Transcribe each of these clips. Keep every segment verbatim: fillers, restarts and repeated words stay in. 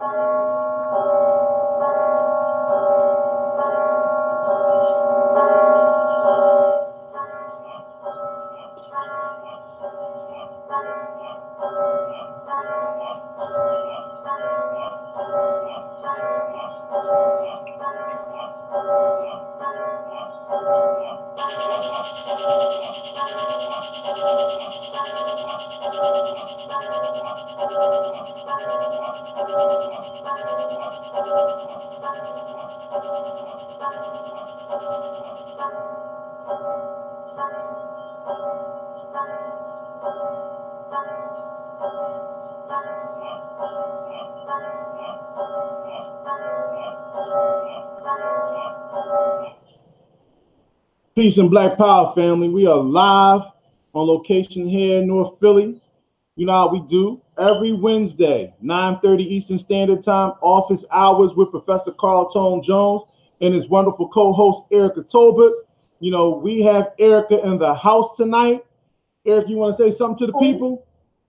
Peace and Black Power, family. We are live on location here in North Philly. You know how we do. Every Wednesday, nine thirty Eastern Standard Time, office hours with Professor Carl Tone Jones and his wonderful co-host, Erica Tolbert. You know, we have Erica in the house tonight. Erica, you want to say something to the people?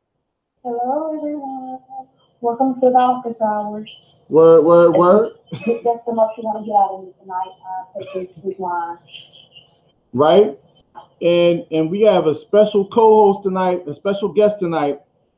Hello, everyone. Welcome to the office hours. Word, word, word. That's the most you want to get out of me tonight. Uh, take this line. Right? And and we have a special co-host tonight, a special guest tonight,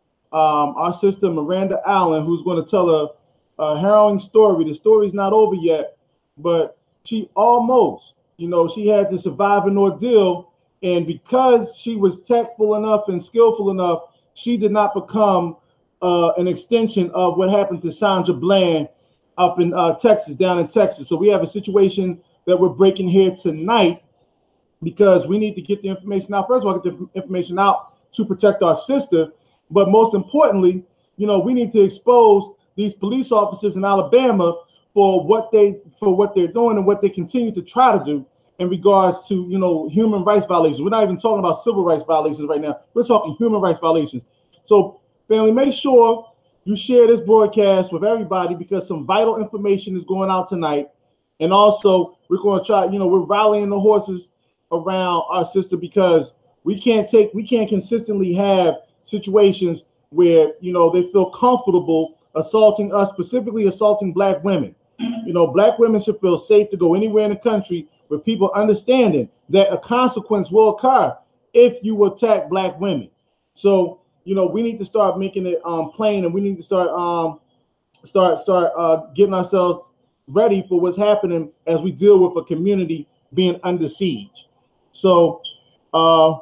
um, our sister Miranda Allen, who's going to tell a, a harrowing story. The story's not over yet, but she almost, you know, she had to survive an ordeal, and because she was tactful enough and skillful enough, she did not become uh, an extension of what happened to Sandra Bland up in uh, Texas, down in Texas. So we have a situation that we're breaking here tonight, because we need to get the information out. First of all, get the information out to protect our sister. But most importantly, you know, we need to expose these police officers in Alabama for what they for what they're doing and what they continue to try to do in regards to, you know, human rights violations. We're not even talking about civil rights violations right now. We're talking human rights violations. So, family, make sure you share this broadcast with everybody, because some vital information is going out tonight. And also, we're going to try, you know, we're rallying the horses around our sister, because we can't take we can't consistently have situations where, you know, they feel comfortable assaulting us, specifically assaulting Black women. You know, Black women should feel safe to go anywhere in the country with people understanding that a consequence will occur if you attack Black women. So, you know, we need to start making it um plain, and we need to start um start start uh getting ourselves ready for what's happening as we deal with a community being under siege. So, uh,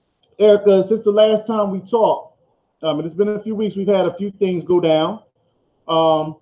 Erica, since the last time we talked, um, and it's been a few weeks, we've had a few things go down. Um,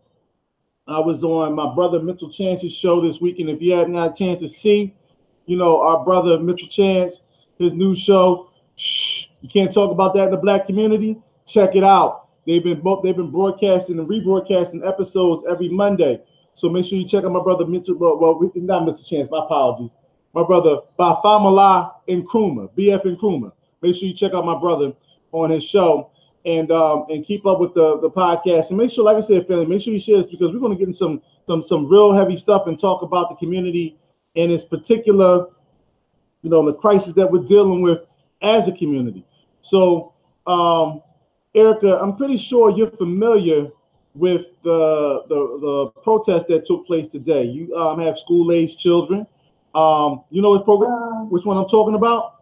I was on my brother Mitchell Chance's show this week, and if you haven't had a chance to see, you know, our brother Mitchell Chance, his new show, shh, you can't talk about that in the Black community. Check it out. They've been they've been broadcasting and rebroadcasting episodes every Monday. So make sure you check out my brother Mitchell. Well, well not Mitchell Chance. My apologies. My brother Bafamala Nkrumah, B F Nkrumah. Make sure you check out my brother on his show, and um, and keep up with the, the podcast. And make sure, like I said, family, make sure you share this, because we're going to get in some some some real heavy stuff and talk about the community and its particular, you know, the crisis that we're dealing with as a community. So, um, Erica, I'm pretty sure you're familiar with the the, the protest that took place today. You um, have school-aged children. Um, you know which program, um, which one I'm talking about?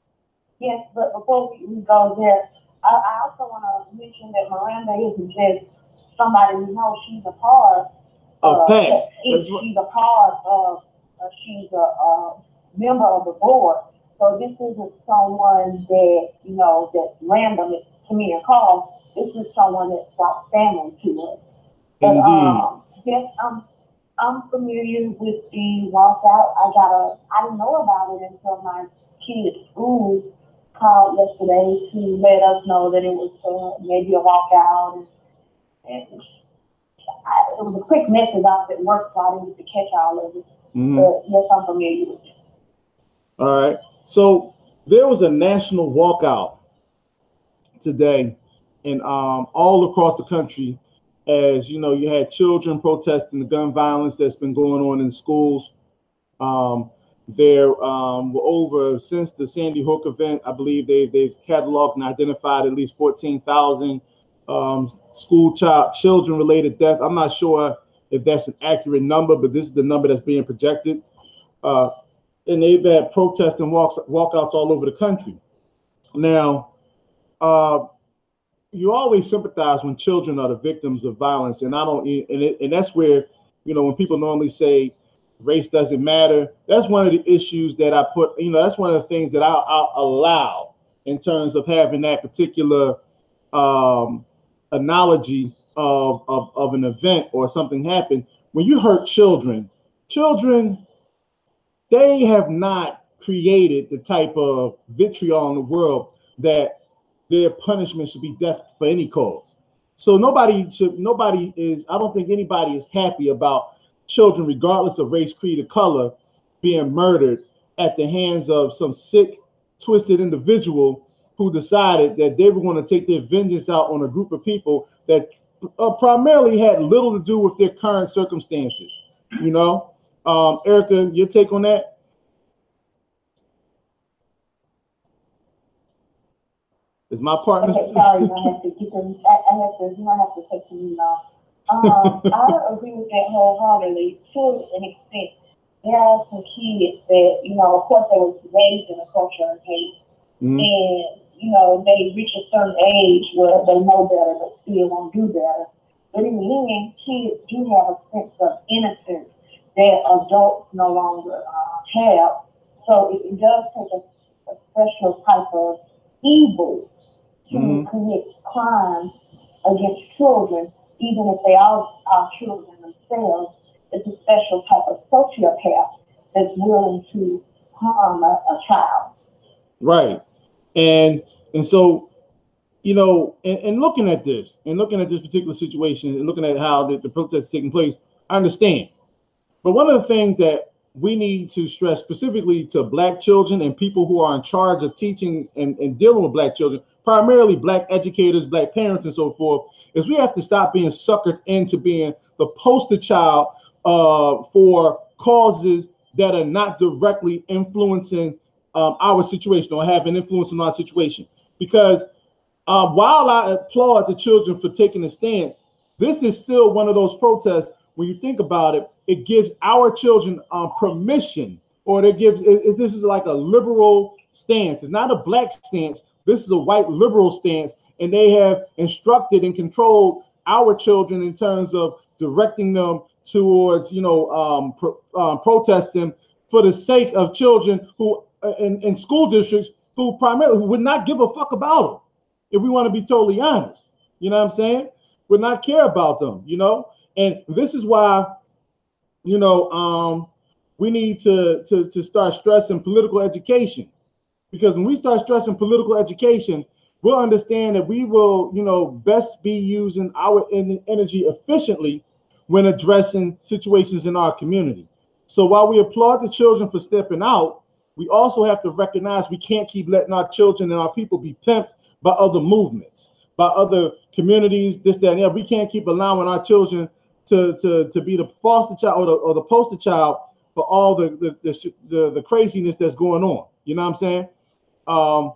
Yes, but before we go there, I, I also want to mention that Miranda isn't just somebody we know. She's a part of uh, P A C. She's a part of. Uh, she's a, a member of the board. So this isn't someone that, you know, that's random to me and Carl. This is someone that's brought family to us. But, Indeed. Um, yes, I'm. I'm familiar with the walkout. I got a, I didn't know about it until my kid's school called yesterday to let us know that it was uh, maybe a walkout. And, and I, it was a quick message off at work, so I didn't get to catch all of it. Mm-hmm. But yes, I'm familiar with it. All right. So there was a national walkout today, and um, all across the country. As you know, you had children protesting the gun violence that's been going on in schools. Um, there um, were over, since the Sandy Hook event, I believe they, they've cataloged and identified at least fourteen thousand um, school child children related deaths. I'm not sure if that's an accurate number, but this is the number that's being projected. Uh, and they've had protests and walks walkouts all over the country. Now, uh, you always sympathize when children are the victims of violence, and I don't, and it, and that's where, you know, when people normally say race doesn't matter, that's one of the issues that I put, you know, that's one of the things that I'll, I'll allow in terms of having that particular um, analogy of, of of an event or something happen. When you hurt children, children, they have not created the type of vitriol in the world that their punishment should be death for any cause. So nobody should, nobody is, I don't think anybody is happy about children, regardless of race, creed, or color, being murdered at the hands of some sick, twisted individual who decided that they were going to take their vengeance out on a group of people that uh, primarily had little to do with their current circumstances. You know, um, Erica, your take on that? Is my partner? Okay, sorry, I have to get them. I, I have to. I have to take some off. Um, I agree with that wholeheartedly to an extent. There are some kids that, you know, of course, they were raised in a culture of hate, mm-hmm. and you know, they reach a certain age where they know better, but still won't do better. But in the end, kids do have a sense of innocence that adults no longer uh, have. So it, it does take a, a special type of evil to mm-hmm. commit crimes against children, even if they are, are children themselves. It's a special type of sociopath that's willing to harm a, a child. Right. And and so, you know, and, and looking at this, and looking at this particular situation, and looking at how the, the protest is taking place, I understand. But one of the things that we need to stress specifically to Black children and people who are in charge of teaching and, and dealing with Black children, primarily Black educators, Black parents, and so forth, is we have to stop being suckered into being the poster child uh, for causes that are not directly influencing um, our situation or have an influence on our situation. Because uh, while I applaud the children for taking a stance, this is still one of those protests. When you think about it, it gives our children uh, permission, or it gives, it, it, this is like a liberal stance. It's not a Black stance. This is a white liberal stance, and they have instructed and controlled our children in terms of directing them towards, you know, um, pro, um, protesting for the sake of children who uh, in, in school districts who primarily would not give a fuck about them. If we want to be totally honest, you know what I'm saying? Would not care about them, you know? And this is why, you know, um, we need to, to, to start stressing political education. Because when we start stressing political education, we'll understand that we will, you know, best be using our en- energy efficiently when addressing situations in our community. So while we applaud the children for stepping out, we also have to recognize we can't keep letting our children and our people be pimped by other movements, by other communities, this, that, and the other. We can't keep allowing our children to, to, to be the foster child or the, or the poster child for all the the, the the the craziness that's going on. You know what I'm saying? Um,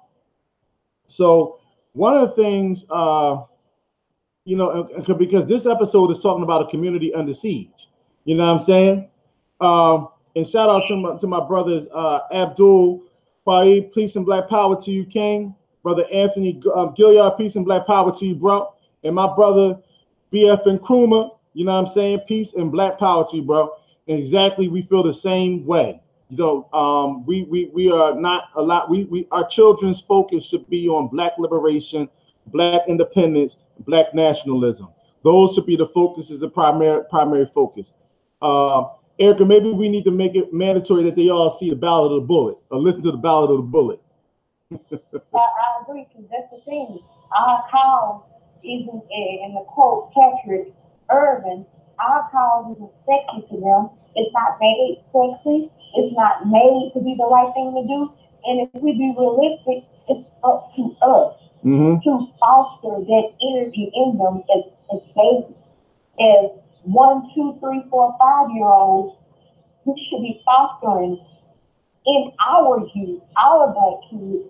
so one of the things, uh, you know, because this episode is talking about a community under siege. You know what I'm saying? Um, and shout out to my, to my brothers, uh, Abdul, Faid, peace and black power to you, King. Brother Anthony um, Gilliard, peace and black power to you, bro. And my brother, B F Nkrumah, you know what I'm saying? Peace and black power to you, bro. And exactly, we feel the same way. You know, um, we we we are not a lot. We we our children's focus should be on Black liberation, Black independence, Black nationalism. Those should be the focuses, the primary primary focus. Uh, Erica, maybe we need to make it mandatory that they all see the Ballad of the Bullet or listen to the Ballad of the Bullet. I, I agree, because that's the thing. Our cause isn't, in the quote, Patrick Irvin, our cause isn't sexy to them. It's not made sexy. It's not made to be the right thing to do. And if we be realistic, it's up to us mm-hmm. to foster that energy in them as, as babies. As one, two, three, four, five year olds, we should be fostering in our youth, our Black kids,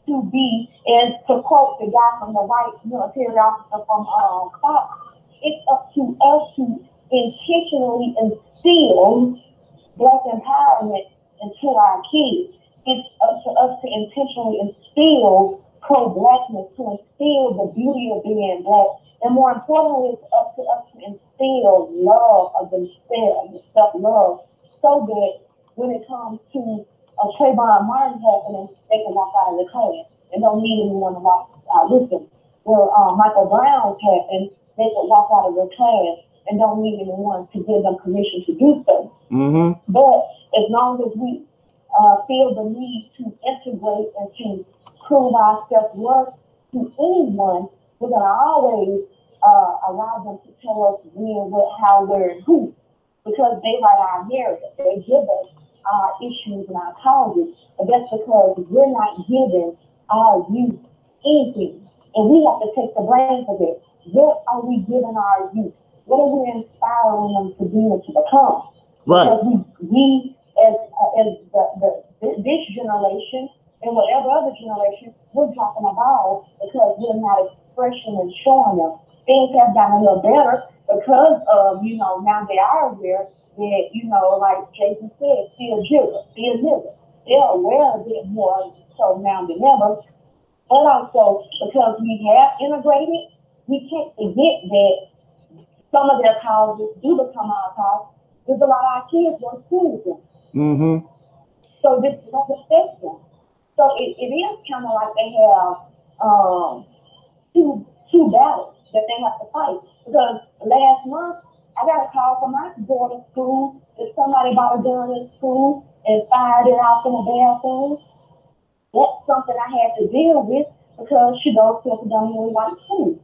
to be, and to quote the guy from the white military officer from um, Fox, it's up to us to intentionally instill Black empowerment into our kids. It's up to us to intentionally instill pro-Blackness, to instill the beauty of being Black. And more importantly, it's up to us to instill love of themselves, self-love, so that when it comes to a Trayvon Martin happening, they can walk out of the class and don't need anyone to walk out with them. Well, uh, Michael Brown's happened, they could walk out of the class and don't need anyone to give them permission to do so. Mm-hmm. But as long as we uh, feel the need to integrate and to prove our self-worth to anyone, we're going to always uh, allow them to tell us when, what, how, where, and who, because they write our narrative. They give us our issues and our causes, but that's because we're not giving our youth anything, and we have to take the blame for this. What are we giving our youth? What are we inspiring them to be and to become? Right. Because we, we as uh, as the, the this generation and whatever other generation, we're dropping the ball because we're not expressing and showing them. Things have gotten a little better because of, you know, now they are aware that, you know, like Jason said, still jigger, still nigger. They're aware of it more so now than ever. But also, because we have integrated, we can't forget that some of their causes do become our cause. There's a lot of our kids who are citizens. Mm-hmm. So this doesn't affect them. So it, it is kind of like they have um, two two battles that they have to fight. Because last month, I got a call from my daughter's school that somebody bought a gun in school and fired it off in a bathroom. That's something I had to deal with because she goes to a predominantly white school.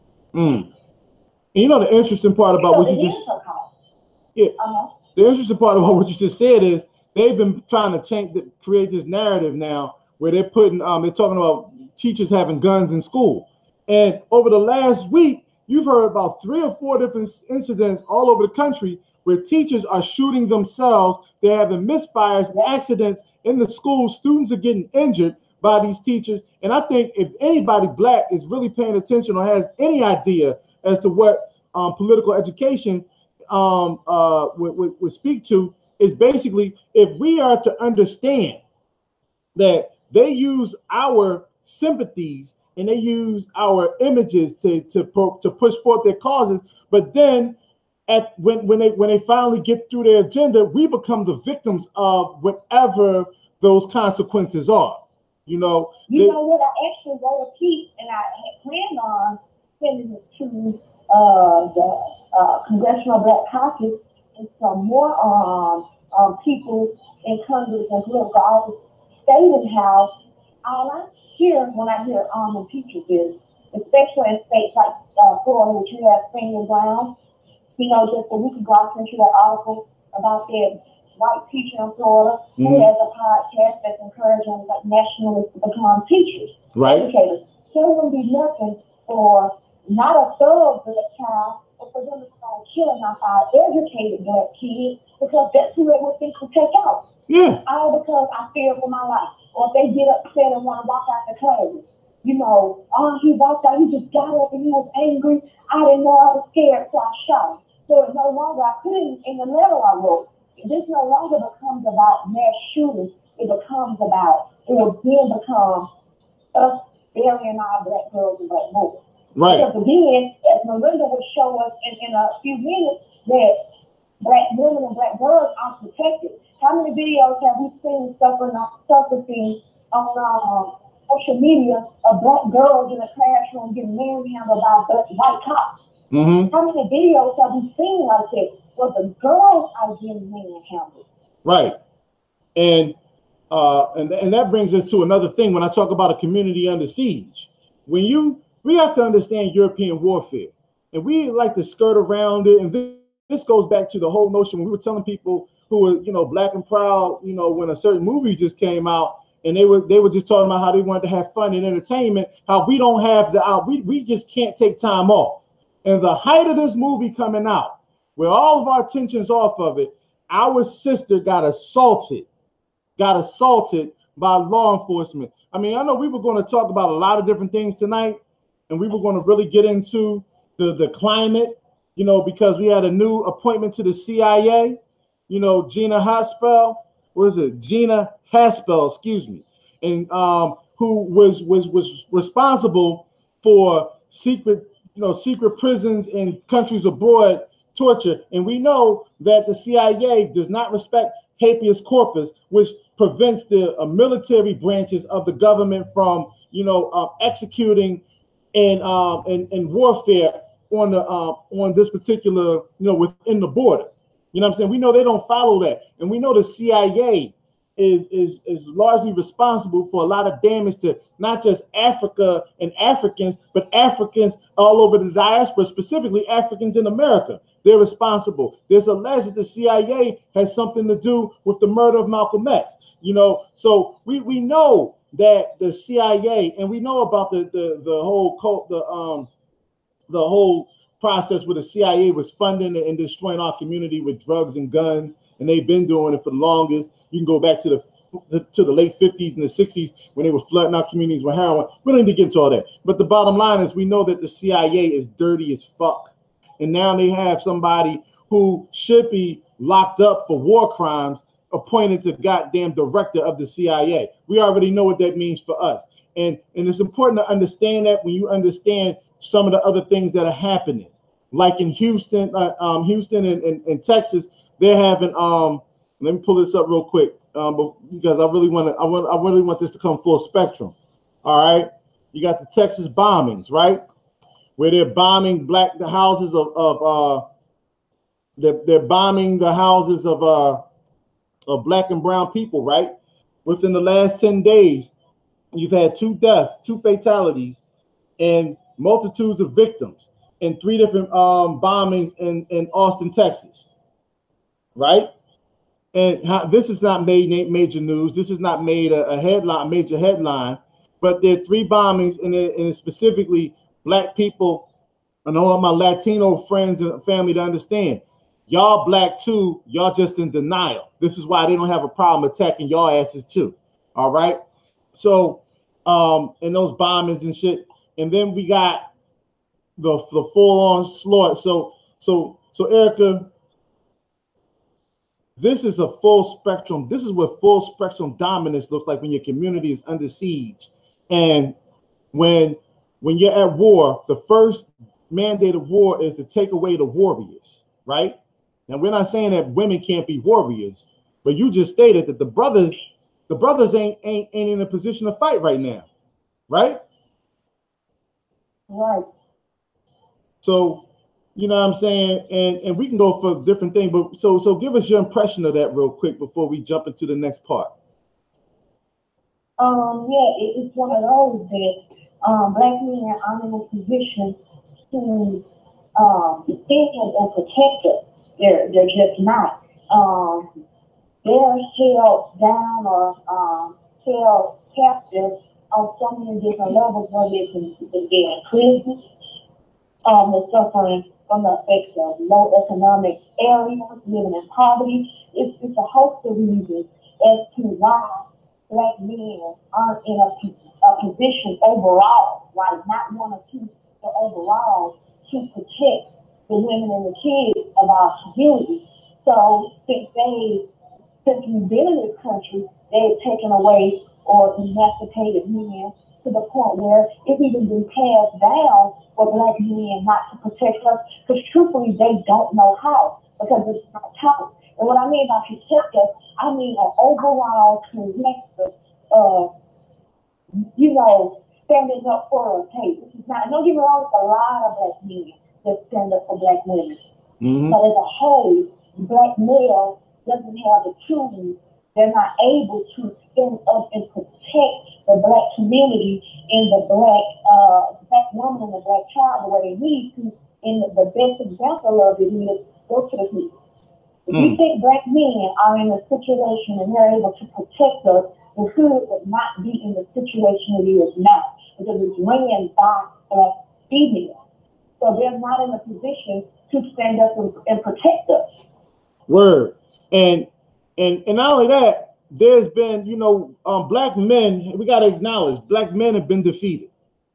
Mm. You know the interesting part about so what you just yeah. Uh-huh. The interesting part about what you just said is they've been trying to change, the, create this narrative now where they're putting, um, they're talking about teachers having guns in school. And over the last week, you've heard about three or four different incidents all over the country where teachers are shooting themselves. They're having misfires and accidents in the school. Students are getting injured by these teachers. And I think if anybody Black is really paying attention or has any idea as to what um, political education um, uh, would, would, would speak to, is basically if we are to understand that they use our sympathies and they use our images to to to push forth their causes, but then at when when they when they finally get through their agenda, we become the victims of whatever those consequences are. You know. You they, know what? I actually wrote a piece, and I had planned on sending it to uh, the uh, Congressional Black Caucus and some more um, um, people in Congress and political office, stating how all I hear when I hear um teachers is, especially in states like uh, Florida, which you have Freeman Brown. You know, just a week ago, I sent you that article about that white teacher in Florida mm-hmm. who has a podcast that's encouraging like nationalists to become teachers, right. educators. So it wouldn't be nothing for not a third Black child, but for them to start killing off our educated Black kids because that's who they would think to take out. Yeah. All because I fear for my life. Or if they get upset and want to walk out the class, you know, oh, he walked out, he just got up and he was angry. I didn't know I was scared, so I shot him. So it no longer, I put it in the letter I wrote, this no longer becomes about mass shootings. It becomes about, it will then become us burying our Black girls and Black boys. Right. Because again, as Melinda will show us in, in a few minutes, that Black women and Black girls aren't protected. How many videos have we seen surfacing on um, social media of Black girls in a classroom getting manhandled by white cops? Mm-hmm. How many videos have we seen like that where the girls are getting manhandled? Right. And uh, and and that brings us to another thing. When I talk about a community under siege, when you we have to understand European warfare, and we like to skirt around it. And this, this goes back to the whole notion when we were telling people who were, you know, Black and proud, you know, when a certain movie just came out, and they were they were just talking about how they wanted to have fun and entertainment, how we don't have the uh, we we just can't take time off. And the height of this movie coming out, where all of our attention's off of it, our sister got assaulted, got assaulted by law enforcement. I mean, I know we were going to talk about a lot of different things tonight, and we were going to really get into the, the climate, you know, because we had a new appointment to the C I A, you know, Gina Haspel, what is it? Gina Haspel, excuse me, and um, who was was was responsible for secret, you know, secret prisons in countries abroad, torture. And we know that the C I A does not respect habeas corpus, which prevents the uh, military branches of the government from, you know, uh, executing in, um, in in warfare on the uh, on this particular, you know, within the border. You know what I'm saying? We know they don't follow that, and we know the C I A is is is largely responsible for a lot of damage to not just Africa and Africans, but Africans all over the diaspora, specifically Africans in America. They're responsible. There's alleged that the C I A has something to do with the murder of Malcolm X. You know, so we we know that the C I A, and we know about the the the whole cult, the um the whole process where the C I A was funding and destroying our community with drugs and guns, and they've been doing it for the longest. You can go back to the to the late fifties and the sixties when they were flooding our communities with heroin. We don't need to get into all that. But the bottom line is we know that the C I A is dirty as fuck. And now they have somebody who should be locked up for war crimes appointed to goddamn director of the C I A. We already know what that means for us. And, and it's important to understand that when you understand some of the other things that are happening. Like in Houston, uh, um, Houston and, and, and Texas, they're having, um, let me pull this up real quick, um, because I really want to, I want, I really want this to come full spectrum. All right, you got the Texas bombings, right, where they're bombing black the houses of, of uh, they're, they're bombing the houses of uh, of black and brown people, right? Within the last ten days, you've had two deaths, two fatalities, and multitudes of victims in three different um, bombings in, in Austin, Texas, right? And how, this is not made major news. This is not made a, a headline, major headline, but there are three bombings, and it, and it's specifically black people. And I want my Latino friends and family to understand, y'all black too, y'all just in denial. This is why they don't have a problem attacking y'all asses too, all right? So, um, and those bombings and shit, and then we got the, the full-on slaughter. So, so, so Erica, this is a full spectrum. This is what full spectrum dominance looks like when your community is under siege. And when when you're at war, the first mandate of war is to take away the warriors, right? Now, we're not saying that women can't be warriors, but you just stated that the brothers, the brothers ain't ain't, ain't in a position to fight right now, right? Right. So, you know what I'm saying? And and we can go for different things, but so so give us your impression of that real quick before we jump into the next part. Um, yeah, it, it's one of those that um, black men are in a position to um, defend and protect us. They're they're just not. Um, they're held down or um, held captive on so many different levels, whether it's in, in prison, um, they're suffering from the effects of low economic areas, living in poverty. It's, it's a host of reasons as to why black men aren't in a, a position overall, right? Not one or two, but overall, to protect the women and the kids of our community. So since they, since we've been in this country, they've taken away or emancipated men to the point where it's even been passed down for black men not to protect us, because truthfully, they don't know how, because it's not taught. And what I mean by protect us, I mean an overall collective, uh, you know, standing up for us. Hey, this is not, don't get me wrong, it's a lot of black men that stand up for black women. Mm-hmm. But as a whole, black male doesn't have the tools. They're not able to stand up and protect the black community and the black uh, black woman and the black child the way they need to. And the best example of it is go to the hood. If mm. you think black men are in a situation and they're able to protect us, the hood would not be in the situation it is now, because it's ran by black females. So they're not in a position to stand up and, and protect us. Word. And And and not only that, there's been, you know, um, black men, we got to acknowledge, black men have been defeated.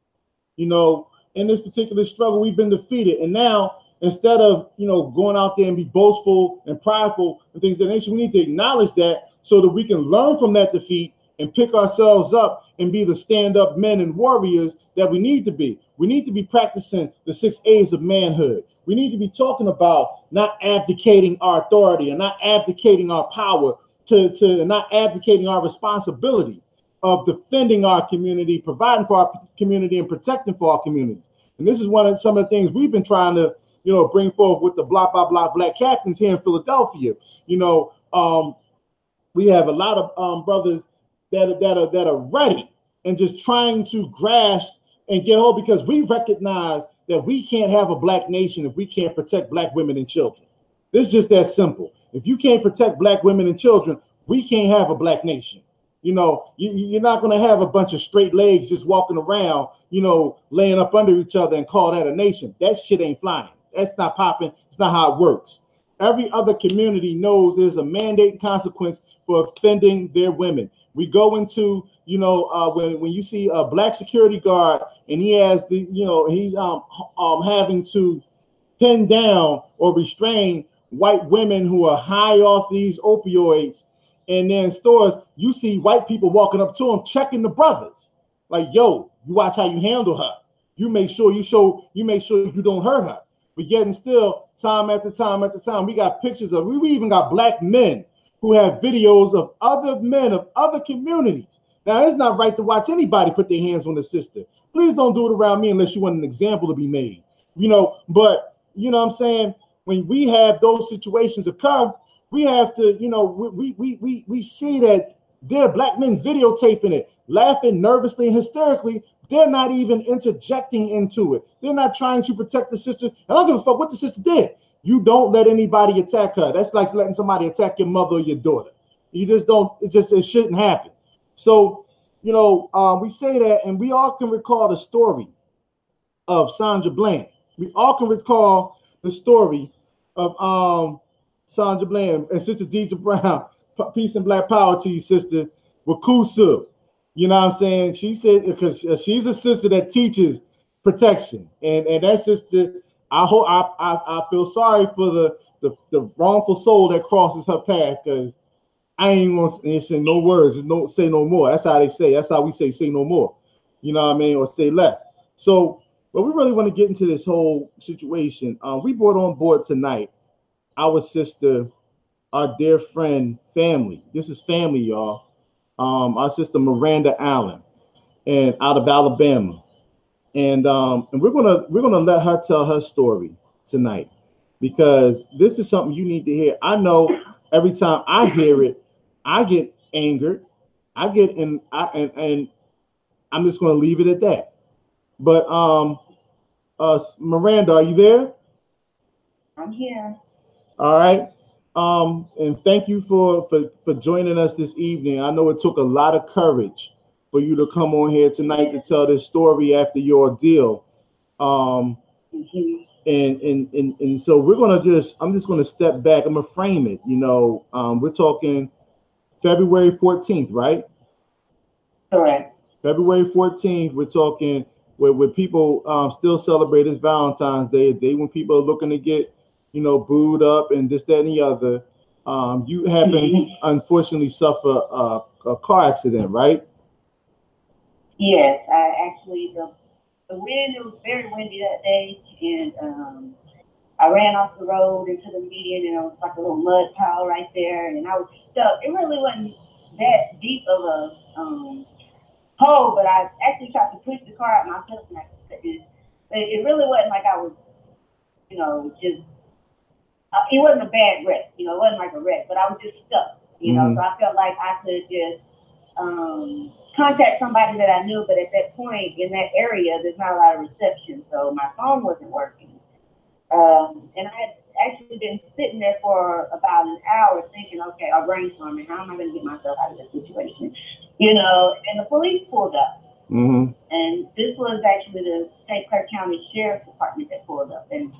You know, in this particular struggle, we've been defeated. And now, instead of, you know, going out there and be boastful and prideful and things of that nature, we need to acknowledge that so that we can learn from that defeat and pick ourselves up and be the stand-up men and warriors that we need to be. We need to be practicing the six A's of manhood. We need to be talking about not abdicating our authority and not abdicating our power to, to not abdicating our responsibility of defending our community, providing for our community, and protecting for our communities. And this is one of some of the things we've been trying to, you know, bring forth with the block by block black captains here in Philadelphia. You know, um, we have a lot of um, brothers that, that are that are ready and just trying to grasp and get hold, because we recognize that we can't have a black nation if we can't protect black women and children. It's just that simple. If you can't protect black women and children, we can't have a black nation. You know, you, you're not going to have a bunch of straight legs just walking around, you know, laying up under each other and call that a nation. That shit ain't flying. That's not popping. It's not how it works. Every other community knows there's a mandate and consequence for offending their women. We go into, you know, uh, when, when you see a black security guard and he has the, you know, he's um, um having to pin down or restrain white women who are high off these opioids. And then in stores, you see white people walking up to them, checking the brothers. Like, yo, you watch how you handle her. You make sure you show, you make sure you don't hurt her. But yet and still, time after time after time, we got pictures of, we, we even got black men who have videos of other men of other communities. Now, it's not right to watch anybody put their hands on the sister. Please don't do it around me unless you want an example to be made. You know, but, you know what I'm saying? When we have those situations occur, we have to, you know, we we we we see that there are black men videotaping it, laughing nervously and hysterically. They're not even interjecting into it. They're not trying to protect the sister. And I don't give a fuck what the sister did. You don't let anybody attack her. That's like letting somebody attack your mother or your daughter. You just don't, it just, it shouldn't happen. So, you know, um, we say that, and we all can recall the story of Sandra Bland. We all can recall the story of um, Sandra Bland and Sister Deidre Brown. Peace and black power to you, sister. Wakusu. You know what I'm saying? She said, because she's a sister that teaches protection. And, and that sister, I hope I, I, I feel sorry for the, the, the wrongful soul that crosses her path, because I ain't gonna say no words, no say no more. That's how they say. That's how we say say no more. You know what I mean? Or say less. So, but we really want to get into this whole situation. Um, we brought on board tonight our sister, our dear friend, family. This is family, y'all. Um, our sister Miranda Allen, and out of Alabama, and um, and we're gonna we're gonna let her tell her story tonight, because this is something you need to hear. I know every time I hear it, I get angered, I get in, I and and I'm just gonna leave it at that. But um, uh, Miranda, are you there? I'm here. All right. Um, and thank you for, for, for joining us this evening. I know it took a lot of courage for you to come on here tonight to tell this story after your ordeal. Um, mm-hmm. and, and, and, and so we're going to just, I'm just going to step back. I'm going to frame it. You know, um, we're talking February fourteenth, right? Correct. February fourteenth, we're talking where, where people um, still celebrate this Valentine's Day, a day when people are looking to get, you know, booed up and this, that, and the other. Um, you happened to unfortunately suffer a, a car accident, right? Yes, I actually, the, the wind, it was very windy that day, and um, I ran off the road into the median, and it was like a little mud pile right there, and I was stuck. It really wasn't that deep of a um, hole, but I actually tried to push the car out myself, and I couldn't. But it really wasn't like I was, you know, just, Uh, it wasn't a bad wreck, you know, it wasn't like a wreck, but I was just stuck, you know, mm-hmm. So I felt like I could just um, contact somebody that I knew, but at that point in that area, there's not a lot of reception, so my phone wasn't working. Um, and I had actually been sitting there for about an hour thinking, okay, I'm brainstorming, how am I going to get myself out of this situation? You know, and the police pulled up. Mm-hmm. And this was actually the Saint Clair County Sheriff's Department that pulled up. And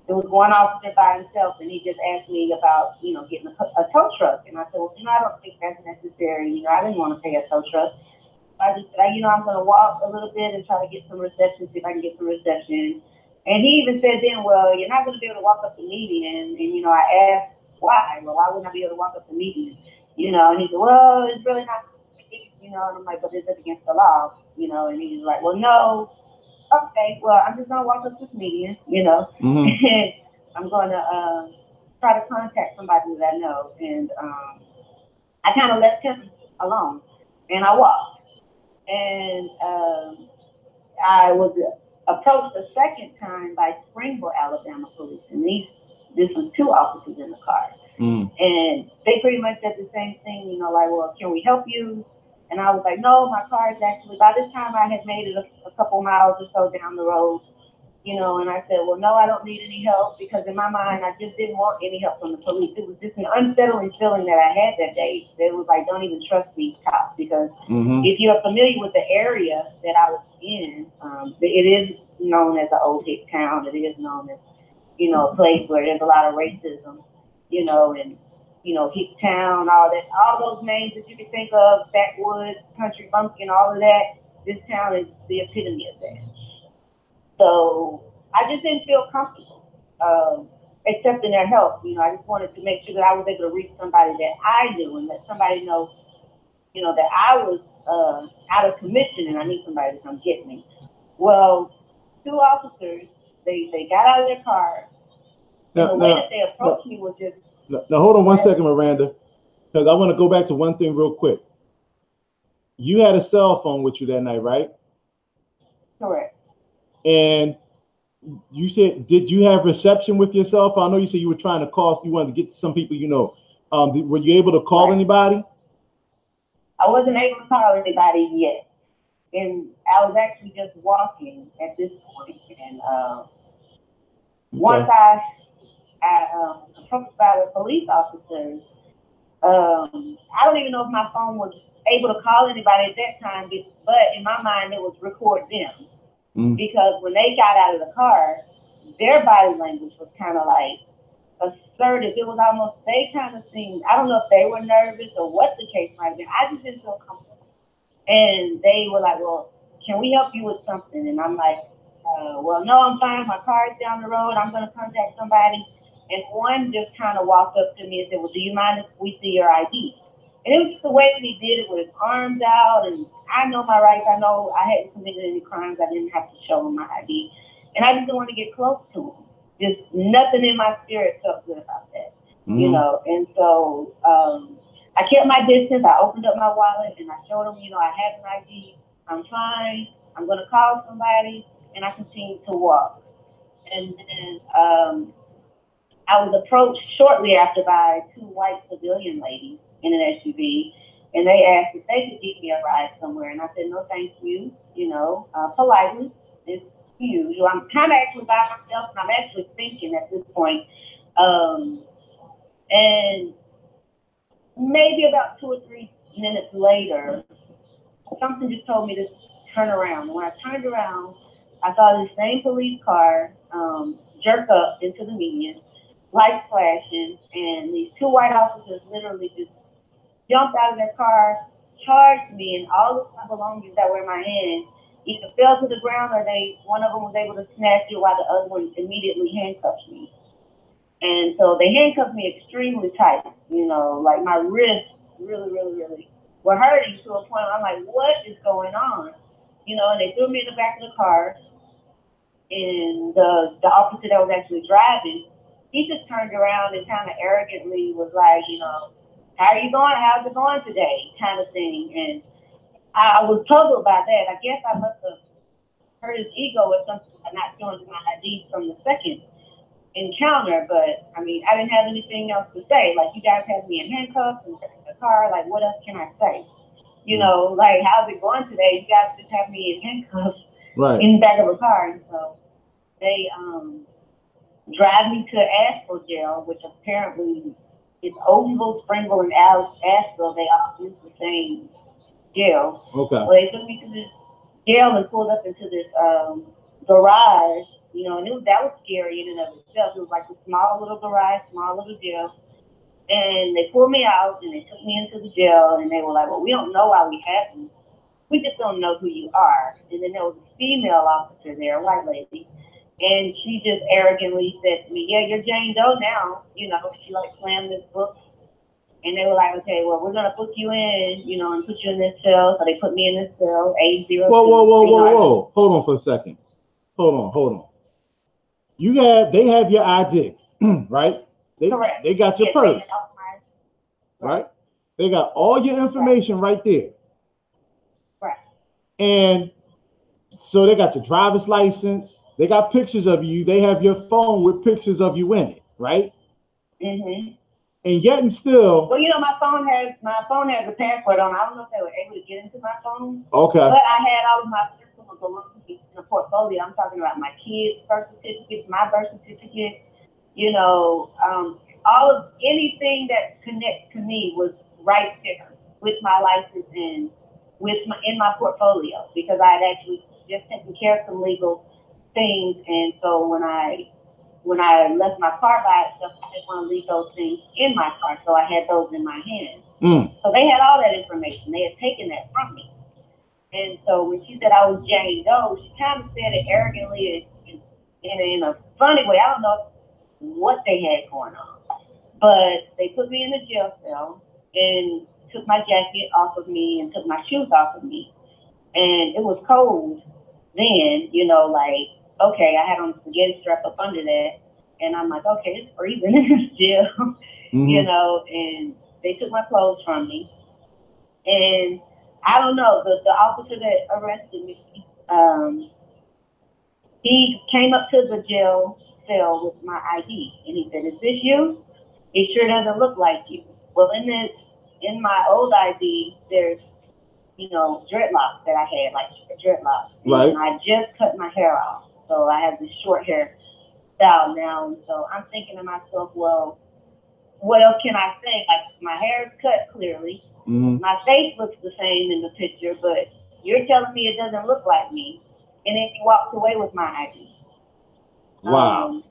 there was one officer by himself, and he just asked me about, you know, getting a, a tow truck. And I said, well, you know, I don't think that's necessary. You know, I didn't want to pay a tow truck. I just said, you know, I'm going to walk a little bit and try to get some reception, see if I can get some reception. And he even said then, well, you're not going to be able to walk up the median. And, you know, I asked, why? Well, why wouldn't I be able to walk up the median? You know, and he said, well, it's really not, you know, and I'm like, but is it against the law? You know, and he's like, well, no. Okay, well, I'm just going to walk up this median, you know, mm-hmm. and I'm going to uh, try to contact somebody that I know. And um, I kind of left him alone, and I walked. And um, I was approached a second time by Springville, Alabama police, and these, this was two officers in the car. Mm. And they pretty much said the same thing, you know, like, well, can we help you? And I was like, no, my car is actually, by this time I had made it a, a couple miles or so down the road, you know, and I said, well, no, I don't need any help, because in my mind, I just didn't want any help from the police. It was just an unsettling feeling that I had that day. It was like, don't even trust these cops, because mm-hmm. if you're familiar with the area that I was in, um, it is known as an old hick town. It is known as, you know, a place where there's a lot of racism, you know, and you know, Hick Town, all that, all those names that you can think of, backwoods, country bumpkin, all of that. This town is the epitome of that. So I just didn't feel comfortable um, accepting their help. You know, I just wanted to make sure that I was able to reach somebody that I knew and let somebody know, you know, that I was uh, out of commission and I need somebody to come get me. Well, two officers, they, they got out of their car. Now, and the way now, that they approached now, me was just, Now, now, hold on one second, Miranda, because I want to go back to one thing real quick. You had a cell phone with you that night, right? Correct. And you said, did you have reception with your cell phone? I know you said you were trying to call, you wanted to get to some people you know. Um, were you able to call right. anybody? I wasn't able to call anybody yet. And I was actually just walking at this point. And uh, okay. once I... I um, approached by the police officers. Um, I don't even know if my phone was able to call anybody at that time, but in my mind, it was record them. Mm. Because when they got out of the car, their body language was kind of like assertive. It was almost, they kind of seemed, I don't know if they were nervous or what the case might have been. I just didn't feel comfortable. And they were like, well, can we help you with something? And I'm like, uh, well, no, I'm fine. My car is down the road. I'm going to contact somebody. And one just kind of walked up to me and said, well, do you mind if we see your I D? And it was just the way that he did it with his arms out. And I know my rights. I know I hadn't committed any crimes. I didn't have to show him my I D. And I just didn't want to get close to him. Just nothing in my spirit felt good about that, mm-hmm. you know. And so um, I kept my distance. I opened up my wallet and I showed him, you know, I have an I D. I'm fine. I'm going to call somebody. And I continued to walk. And then um, I was approached shortly after by two white civilian ladies in an S U V, and they asked if they could give me a ride somewhere, and I said, no, thank you, you know, uh, politely. It's usual. I'm kind of actually by myself, and I'm actually thinking at this point, um, and maybe about two or three minutes later, something just told me to turn around, and when I turned around, I saw this same police car um, jerk up into the median, lights flashing, and these two white officers literally just jumped out of their car, charged me, and all of my belongings that were in my hand either fell to the ground or they one of them was able to snatch it while the other one immediately handcuffed me. And so they handcuffed me extremely tight, you know, like my wrists really, really, really were hurting to a point where I'm like, what is going on? You know, and they threw me in the back of the car, and the, the officer that was actually driving, he just turned around and kind of arrogantly was like, you know, how are you going? How's it going today? Kind of thing. And I, I was puzzled by that. I guess I must have hurt his ego or something by not showing my I D from the second encounter. But, I mean, I didn't have anything else to say. Like, you guys have me in handcuffs and in the car. Like, what else can I say? You know, like, how's it going today? You guys just have me in handcuffs right. in the back of a car. And so they um, drive me to Asheville jail, which apparently is Oakville, Springville, and Asheville. They all use the same jail. Okay. So they took me to this jail and pulled up into this um, garage you know, and it was, that was scary in and of itself. It was like a small little garage, small little jail. And they pulled me out and they took me into the jail and they were like, well, we don't know why we have you. We just don't know who you are. And then there was a female officer there, a white lady. And she just arrogantly said to me, yeah, you're Jane Doe now. You know, she like slammed this book. And they were like, okay, well, we're going to put you in, you know, and put you in this cell. So they put me in this cell, A zero two. Whoa, whoa, whoa, whoa, whoa. Hold on for a second. Hold on, hold on. You have, they have your I D, right? They, Correct. They got your yes, purse, my, right? They got all your information right, right there. Right. And so they got your driver's license. They got pictures of you. They have your phone with pictures of you in it, right? Mm-hmm. And yet and still. Well, you know, my phone has my phone has a password on. I don't know if they were able to get into my phone. Okay. But I had all of my personal belongings in the portfolio. I'm talking about my kids' birth certificates, my birth certificate. You know, um, all of anything that connects to me was right there with my license and with my in my portfolio because I had actually just taken care of some legal things, and so when I when I left my car by itself, I didn't want to leave those things in my car, so I had those in my hand. Mm. So they had all that information. They had taken that from me, and so when she said I was Jane Doe, she kind of said it arrogantly in, in, in a funny way. I don't know what they had going on, but they put me in the jail cell and took my jacket off of me and took my shoes off of me. And it was cold then, you know, like, okay, I had on a spaghetti strap up under that. And I'm like, okay, it's freezing in this jail, mm-hmm. you know, and they took my clothes from me. And I don't know, the, the officer that arrested me, um, he came up to the jail cell with my I D and he said, is this you? It sure doesn't look like you. Well, in this, in my old I D, there's, you know, dreadlocks that I had, like dreadlocks. Right. And I just cut my hair off. So I have this short hair style now. And so I'm thinking to myself, well, what else can I say? Like, my hair is cut clearly. Mm-hmm. My face looks the same in the picture, but you're telling me it doesn't look like me. And then he walked away with my I D. Wow. Um,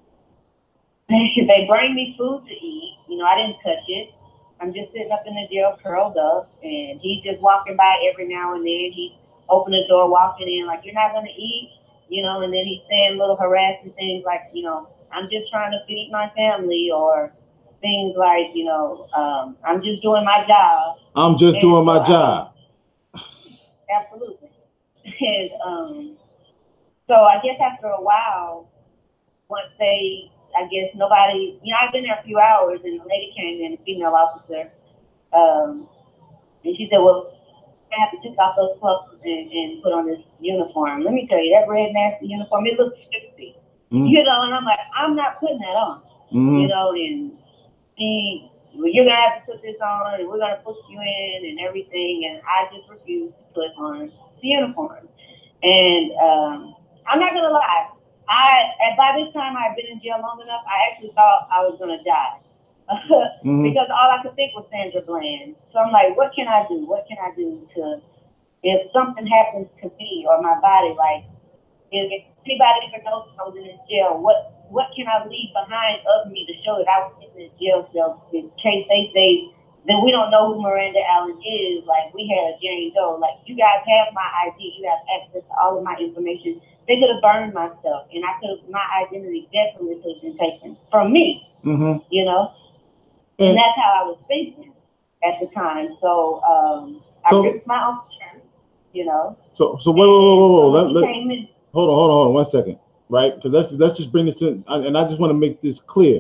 they, they bring me food to eat. You know, I didn't touch it. I'm just sitting up in the jail curled up, and he's just walking by every now and then. He's opening the door, walking in, like, you're not going to eat, you know, and then he's saying little harassing things like, you know, I'm just trying to feed my family, or things like, you know, um, I'm just doing my job. I'm just and doing so my job. I, absolutely. And um, so I guess after a while, once they, I guess nobody, you know, I've been there a few hours and the lady came in, a female officer, um, and she said, well, I have to take off those clothes and, and put on this uniform. Let me tell you, that red nasty uniform, it looks sexy. Mm-hmm. You know, and I'm like, I'm not putting that on. Mm-hmm. You know, and she, well, you're going to have to put this on and we're going to put you in and everything. And I just refused to put on the uniform. And um, I'm not going to lie. I, and by this time I had been in jail long enough, I actually thought I was going to die. mm-hmm. Because all I could think was Sandra Bland. So I'm like, what can I do? What can I do to, if something happens to me or my body, like, if anybody ever knows I was in this jail, what, what can I leave behind of me to show that I was in this jail cell in case they say, then we don't know who Miranda Allen is, like, we had a Jane Doe. Like, you guys have my I D, you have access to all of my information. They could have burned my stuff, and I could have, my identity definitely could have been taken from me, mm-hmm. you know? And, and that's how I was thinking at the time. So, um, so I ripped my own shirt, you know? So, so wait, wait, wait, wait, wait. Let, let, in, hold on, hold on, hold on, one second, right? Because let's, let's just bring this to, and I just want to make this clear.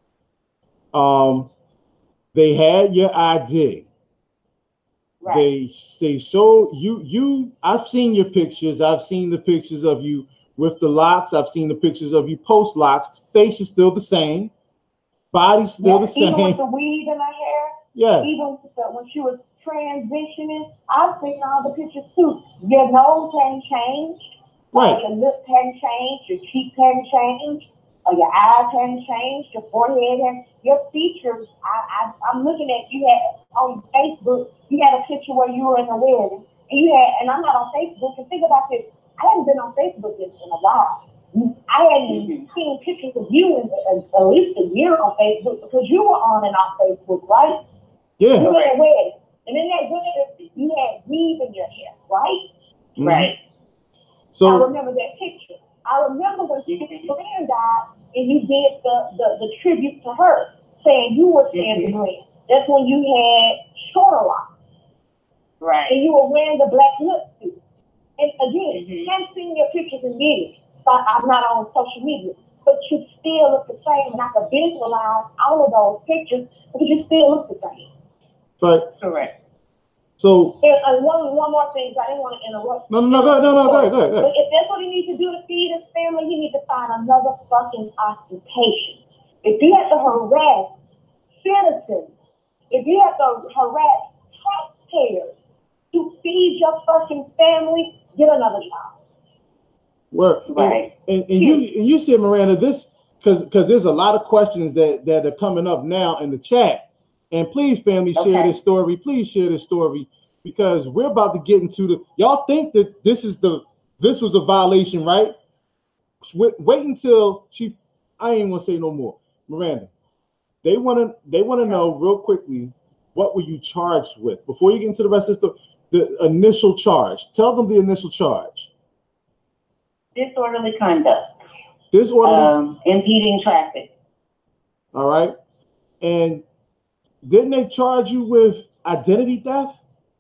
Um, They had your I D. Right. They they showed you you. I've seen your pictures. I've seen the pictures of you with the locks. I've seen the pictures of you post locks. Face is still the same. Body's still yes, the same. Even with the weave in her hair. Yeah. Even when she was transitioning, I've seen all the pictures too. Your nose hadn't changed. Right. Your lips hadn't changed. Your cheeks hadn't changed. Or your eyes hadn't changed, your forehead hadn't, your features, I, I, I'm looking at, you had, on Facebook, you had a picture where you were in a wedding, and you had, and I'm not on Facebook, and think about this, I haven't been on Facebook in, in a while, I hadn't even seen pictures of you in a, at least a year on Facebook because you were on and off Facebook, right? Yeah. You were at a wedding. And in that wedding, you had weave in your hair, right? Mm-hmm. Right. So I remember that picture. I remember when Sandy Lynn died and you did the, the, the tribute to her, saying you were Sandy mm-hmm. Lynn. That's when you had shorter locks. Right. And you were wearing the black lipstick. And again, mm-hmm. I haven't seen your pictures in years. So I'm not on social media. But you still look the same. And I can visualize all of those pictures because you still look the same. Right. Correct. So and, uh, one, one more thing, I didn't want to interrupt. No, no, no, go, no, no, go ahead, go ahead, go ahead. But if that's what he needs to do to feed his family, he needs to find another fucking occupation. If you have to harass citizens, if you have to harass taxpayers to feed your fucking family, get another job. Well, right. And, and, and you and you said, Miranda, this because because there's a lot of questions that that are coming up now in the chat. And please, family, share okay. this story. Please share this story because we're about to get into the. Y'all think that this is the this was a violation, right? Wait, wait until she. I ain't gonna say no more, Miranda. They want to. They want to know real quickly what were you charged with before you get into the rest of the the initial charge. Tell them the initial charge. Disorderly conduct. Disorderly. Um, impeding traffic. All right, and. Didn't they charge you with identity theft?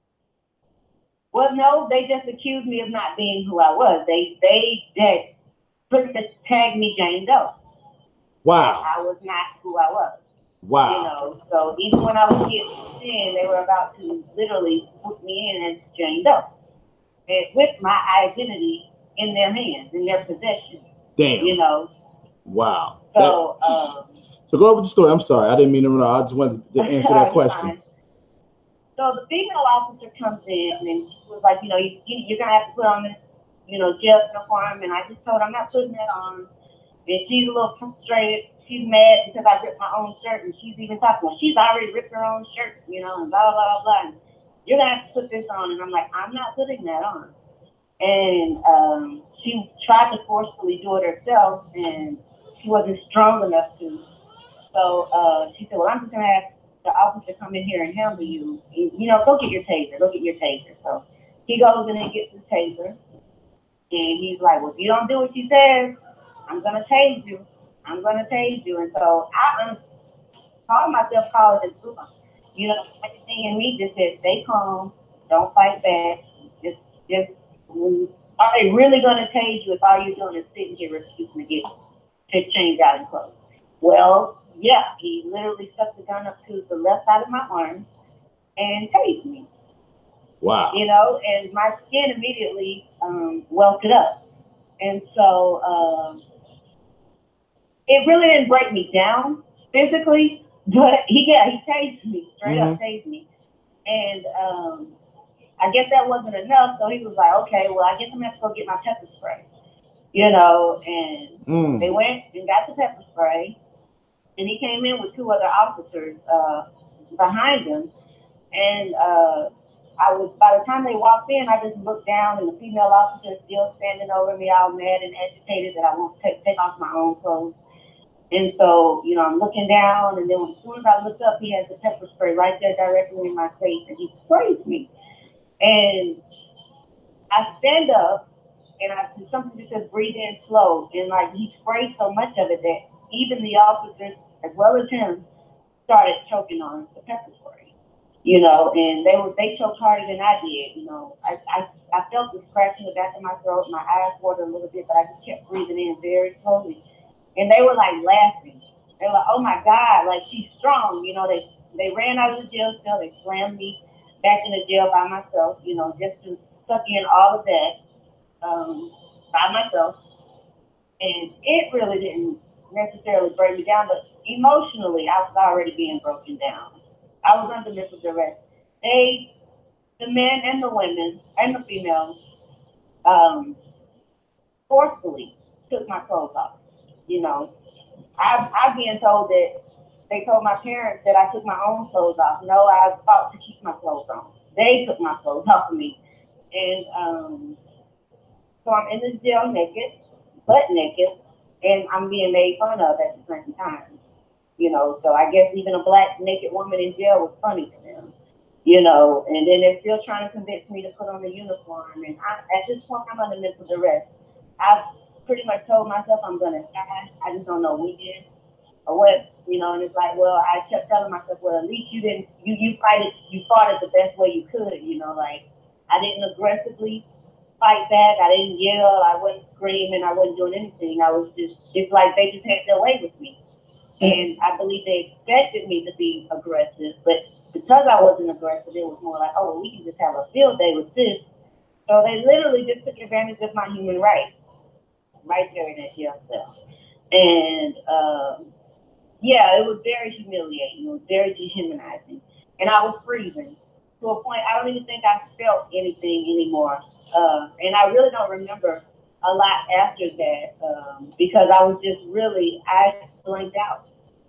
Well, no, they just accused me of not being who I was. They they they put the tag me Jane Doe. Wow. I was not who I was. Wow. You know, so even when I was getting in, they were about to literally put me in as Jane Doe, and with my identity in their hands, in their possession. Damn. You know. Wow. So. That... um So go over the story. I'm sorry, I didn't mean to interrupt. I just wanted to answer that question. Fine. So the female officer comes in and she was like, you know, you, you, you're gonna have to put on this, you know, jail uniform. And I just told her I'm not putting that on. And she's a little frustrated. She's mad because I ripped my own shirt, and she's even talking. Well, she's already ripped her own shirt, you know, and blah blah blah blah. And you're gonna have to put this on. And I'm like, I'm not putting that on. And um, she tried to forcefully do it herself, and she wasn't strong enough to. So uh, she said, well, I'm just going to ask the officer to come in here and handle you. You, you know, go get your taser. Go get your taser. So he goes in and gets his taser. And he's like, well, if you don't do what she says, I'm going to tase you. I'm going to tase you. And so I um, call myself college and school. You know, everything in me just says, stay calm. Don't fight back. Just, just, are they really going to tase you if all you're doing is sitting here refusing to get to change out in clothes? Well, yeah, he literally stuck the gun up to the left side of my arm and tased me. Wow. You know, and my skin immediately um, welted up. And so um, it really didn't break me down physically, but he, yeah, he tased me, straight mm-hmm. up tased me. And um, I guess that wasn't enough, so he was like, okay, well, I guess I'm going to have to go get my pepper spray. You know, and mm. they went and got the pepper spray. And he came in with two other officers uh, behind him. And uh, I was, by the time they walked in, I just looked down and the female officer still standing over me, all mad and agitated that I won't take, take off my own clothes. And so, you know, I'm looking down, and then as soon as I looked up, he has the pepper spray right there directly in my face, and he sprays me. And I stand up, and I see something that says breathe in slow. And like he sprayed so much of it that even the officers, as well as him, started choking on the pepper spray. You know, and they were they choked harder than I did. You know, I I, I felt the scratch in the back of my throat. My eyes watered a little bit, but I just kept breathing in very slowly. And they were like laughing. They were like, "Oh my God, like she's strong." You know, they they ran out of the jail cell. They slammed me back in the jail by myself. You know, just to suck in all of that um, by myself. And it really didn't necessarily break me down, but emotionally, I was already being broken down. I was under mental duress. They, the men and the women and the females, um, forcefully took my clothes off. You know, I, I've been told that they told my parents that I took my own clothes off. No, I fought to keep my clothes on. They took my clothes off of me. And um, so I'm in this jail naked, butt naked, and I'm being made fun of at the same time. You know, so I guess even a black naked woman in jail was funny to them. You know, and then they're still trying to convince me to put on the uniform. And I, at this point, I'm under mental duress. I've pretty much told myself I'm gonna die. I just don't know when or what, you know. And it's like, well, I kept telling myself, well, at least you didn't, you you fight it, you fought it the best way you could, you know. Like I didn't aggressively fight back. I didn't yell. I wasn't screaming. I wasn't doing anything. I was just, it's like they just had their way with me. And I believe they expected me to be aggressive, but because I wasn't aggressive, it was more like, oh, well, we can just have a field day with this. So they literally just took advantage of my human rights right there in that jail cell. And um, yeah, it was very humiliating. It was very dehumanizing. And I was freezing to a point I don't even think I felt anything anymore. Uh, and I really don't remember a lot after that um, because I was just really, I blanked out.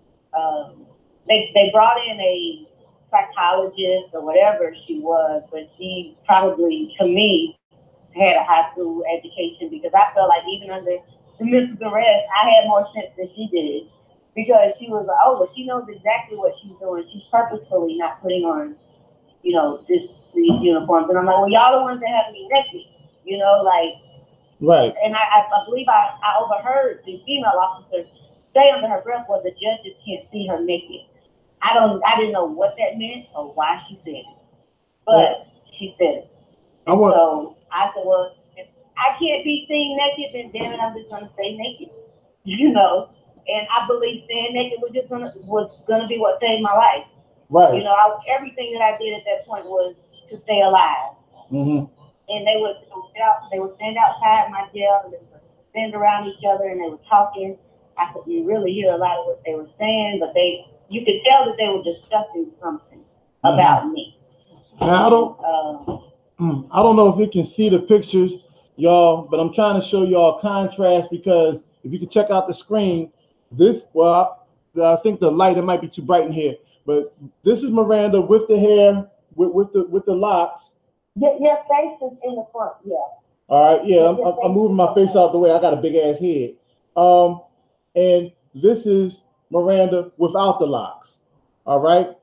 Um, they, they brought in a psychologist or whatever she was, but she probably, to me, had a high school education because I felt like even under the mental duress, I had more sense than she did because she was like, oh, well, she knows exactly what she's doing. She's purposefully not putting on, you know, this these uniforms. And I'm like, well, y'all the ones that have me naked, you know, like, right. And I, I believe I, I overheard the female officer say under her breath, well, the judges can't see her naked. I don't, I didn't know what that meant or why she said it, but yeah. She said it. And I want, so I said, well, if I can't be seen naked, then damn it, I'm just gonna stay naked, you know. And I believe staying naked was just gonna was gonna be what saved my life. Right. You know, I, everything that I did at that point was to stay alive. Mm-hmm. And they would out, they would stand outside my jail, and they would stand around each other, and they were talking. I couldn't really hear a lot of what they were saying, but they, you could tell that they were discussing something mm-hmm. about me. Now, I don't, um, I don't know if you can see the pictures, y'all, but I'm trying to show y'all contrast because if you can check out the screen, this, well, I think the light, it might be too bright in here, but this is Miranda with the hair, with, with the with the locks. Your, your face is in the front, yeah. All right, yeah, I'm, I'm moving my face out the way. I got a big ass head. Um, and this is Miranda without the locks. All right.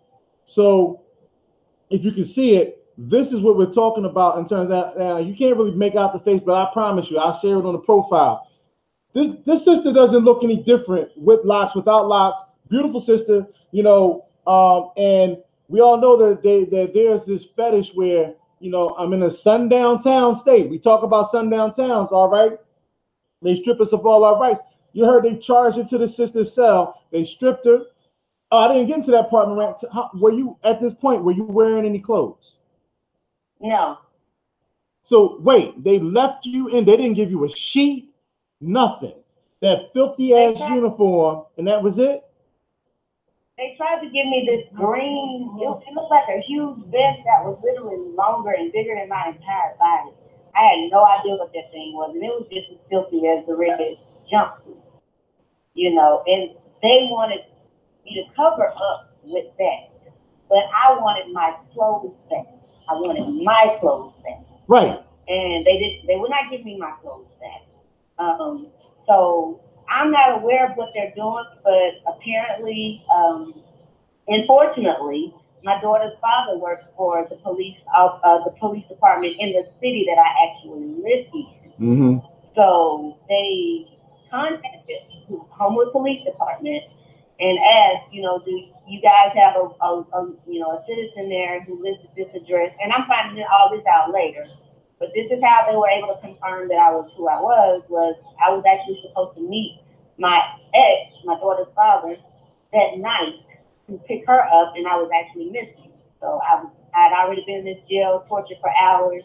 So if you can see it, this is what we're talking about in terms of that. Now, you can't really make out the face, but I promise you, I'll share it on the profile. This this sister doesn't look any different with locks, without locks. Beautiful sister, you know. Um, and we all know that they that there's this fetish where, you know, I'm in a sundown town state. We talk about sundown towns, all right? They strip us of all our rights. You heard they charged her to the sister's cell. They stripped her. Oh, I didn't get into that part, Miranda. How, were you, at this point, were you wearing any clothes? No. So, wait, they left you in. They didn't give you a sheet, nothing. That filthy-ass uniform, and that was it? They tried to give me this green, it, it looked like a huge vest that was literally longer and bigger than my entire body. I had no idea what that thing was, and it was just as filthy as the red jumpsuit, you know, and they wanted me to cover up with that, but I wanted my clothes back. I wanted my clothes back. Right. And they did. They would not give me my clothes back. Um, so I'm not aware of what they're doing, but apparently, um, unfortunately, my daughter's father works for the police of uh, the police department in the city that I actually live in. Mm-hmm. So they contacted the Homewood Police Department and asked, you know, do you guys have a, a, a you know a citizen there who lives at this address? And I'm finding all this out later, but this is how they were able to confirm that I was who I was. Was I was actually supposed to meet my ex, my daughter's father, that night to pick her up, and I was actually missing. So I was I'd already been in this jail, tortured for hours,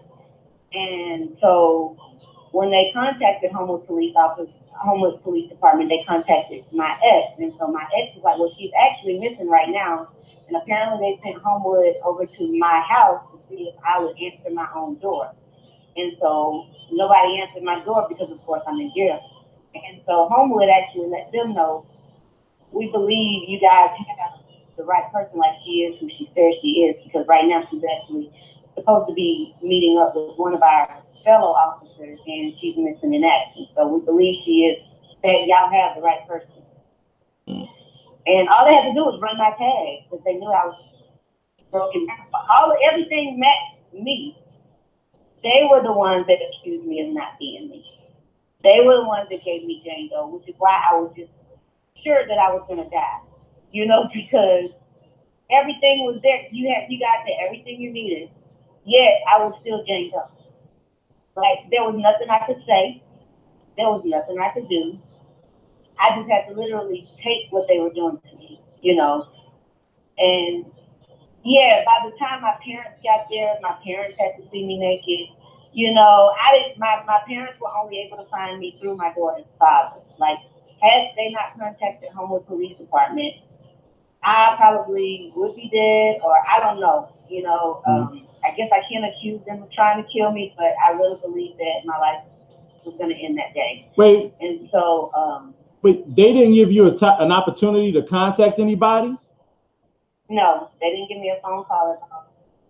and so when they contacted Homewood Police Office, Homewood Police Department, they contacted my ex, and so my ex was like, well, she's actually missing right now, and apparently they sent Homewood over to my house to see if I would answer my own door, and so nobody answered my door because, of course, I'm in jail, and so Homewood actually let them know, we believe you guys have the right person like she is, who she says she is, because right now she's actually supposed to be meeting up with one of our fellow officer, and she's missing in action. So we believe she is, that y'all have the right person. Mm. And all they had to do was run my tag, because they knew I was broken. All everything matched me. They were the ones that accused me of not being me. They were the ones that gave me Jane Doe, which is why I was just sure that I was gonna die. You know, because everything was there. You had, you got there, everything you needed. Yet I was still Jane Doe. Like, there was nothing I could say. There was nothing I could do. I just had to literally take what they were doing to me, you know. And yeah, by the time my parents got there, my parents had to see me naked. You know, I didn't. My, my parents were only able to find me through my daughter's father. Like, had they not contacted Homewood Police Department, I probably would be dead, or I don't know. You know, um, I guess I can't accuse them of trying to kill me, but I really believe that my life was going to end that day. Wait. And so, um, wait, they didn't give you a t- an opportunity to contact anybody? No, they didn't give me a phone call at all.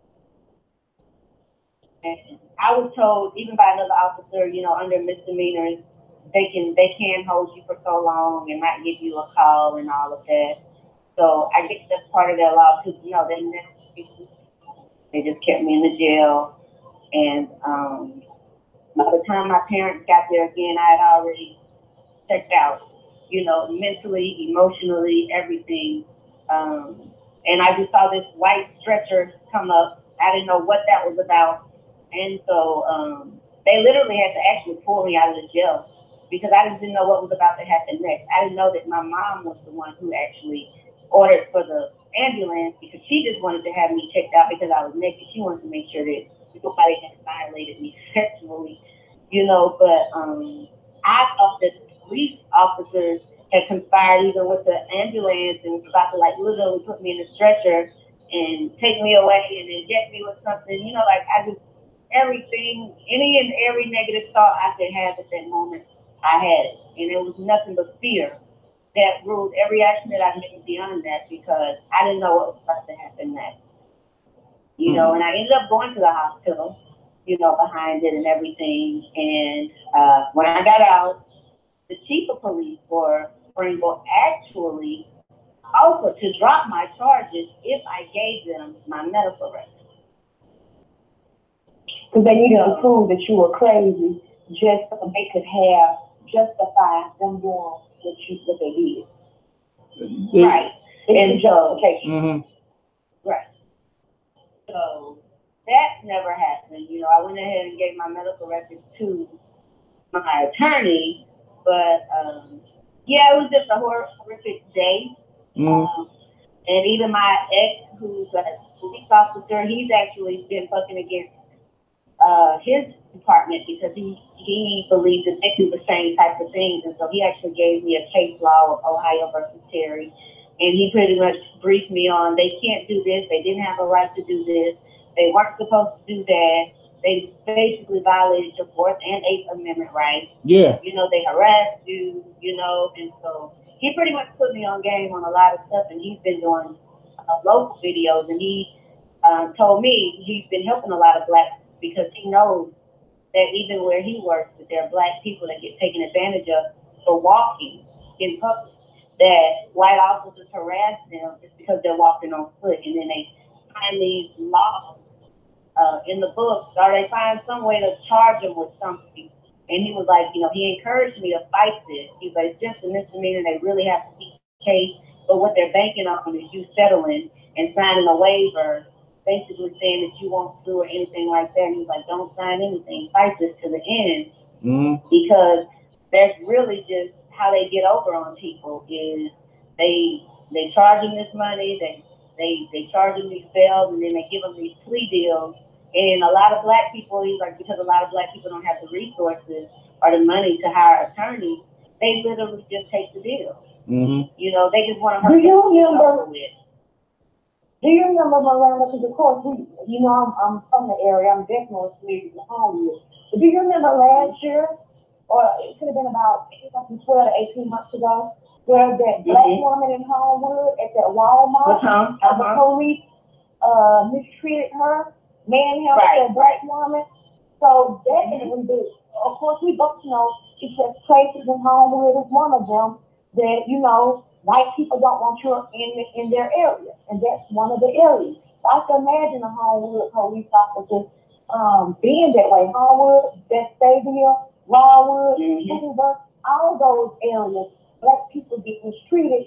And I was told, even by another officer, you know, under misdemeanors, they can they can hold you for so long and not give you a call and all of that. So I guess that's part of their law too. You know, they never, they just kept me in the jail. And um, by the time my parents got there again, I had already checked out. You know, mentally, emotionally, everything. Um, and I just saw this white stretcher come up. I didn't know what that was about. And so um, they literally had to actually pull me out of the jail because I just didn't know what was about to happen next. I didn't know that my mom was the one who actually ordered for the ambulance because she just wanted to have me checked out because I was naked. She wanted to make sure that nobody had violated me sexually, you know. But um, I thought that the police officers had conspired even with the ambulance and was about to like literally put me in a stretcher and take me away and inject me with something, you know, like I just, everything, any and every negative thought I could have at that moment, I had it. And it was nothing but fear that ruled every action that I made beyond that because I didn't know what was about to happen next. You mm-hmm. know, and I ended up going to the hospital, you know, behind it and everything. And uh, when I got out, the chief of police for Springville actually offered to drop my charges if I gave them my medical records. Because they needed to prove that you were crazy just so they could have justify them doing what you what they did. Yeah. Right. And justification. Mm-hmm. Right. So that never happened. You know, I went ahead and gave my medical records to my attorney, but um, yeah, it was just a horrific day. Mm-hmm. Um, and even my ex, who's a police officer, he's actually been fucking against Uh, his department because he he believes that they do the same type of things, and so he actually gave me a case law of Ohio versus Terry, and he pretty much briefed me on they can't do this, they didn't have a right to do this, they weren't supposed to do that, they basically violated your Fourth and Eighth Amendment rights. Yeah, you know, they harassed you, you know, and so he pretty much put me on game on a lot of stuff, and he's been doing uh, local videos, and he uh, told me he's been helping a lot of black. Because he knows that even where he works, that there are black people that get taken advantage of for walking in public. That white officers harass them just because they're walking on foot, and then they find these laws uh, in the books, or they find some way to charge them with something. And he was like, you know, he encouraged me to fight this. He's like, it's just a misdemeanor. They really have to beat the case, but what they're banking on is you settling and signing a waiver, basically saying that you won't sue or anything like that. And he's like, don't sign anything, fight this to the end. Mm-hmm. Because that's really just how they get over on people is they they charge them this money, they they they charge them these bails, and then they give them these plea deals. And a lot of black people, he's like, because a lot of black people don't have the resources or the money to hire attorneys, they literally just take the deal. Mm-hmm. You know, they just want to hurt you over with. Do you remember Miranda? Because of course, we, you know, I'm, I'm from the area. I'm definitely familiar with Homewood. But do you remember last year, or it could have been about twelve to eighteen months ago, where that mm-hmm. black woman in Homewood at that Walmart, uh-huh. Uh, Uh-huh. the police uh, mistreated her, manhandled right. that black woman. So definitely, do. Of course, we both know it says Tracy's in Homewood is one of them that, you know, white people don't want you in in their area, and that's one of the areas. So I can imagine a Homewood police officer um, being that way. Homewood, Vestavia, Wildwood, mm-hmm. all those areas, black people get mistreated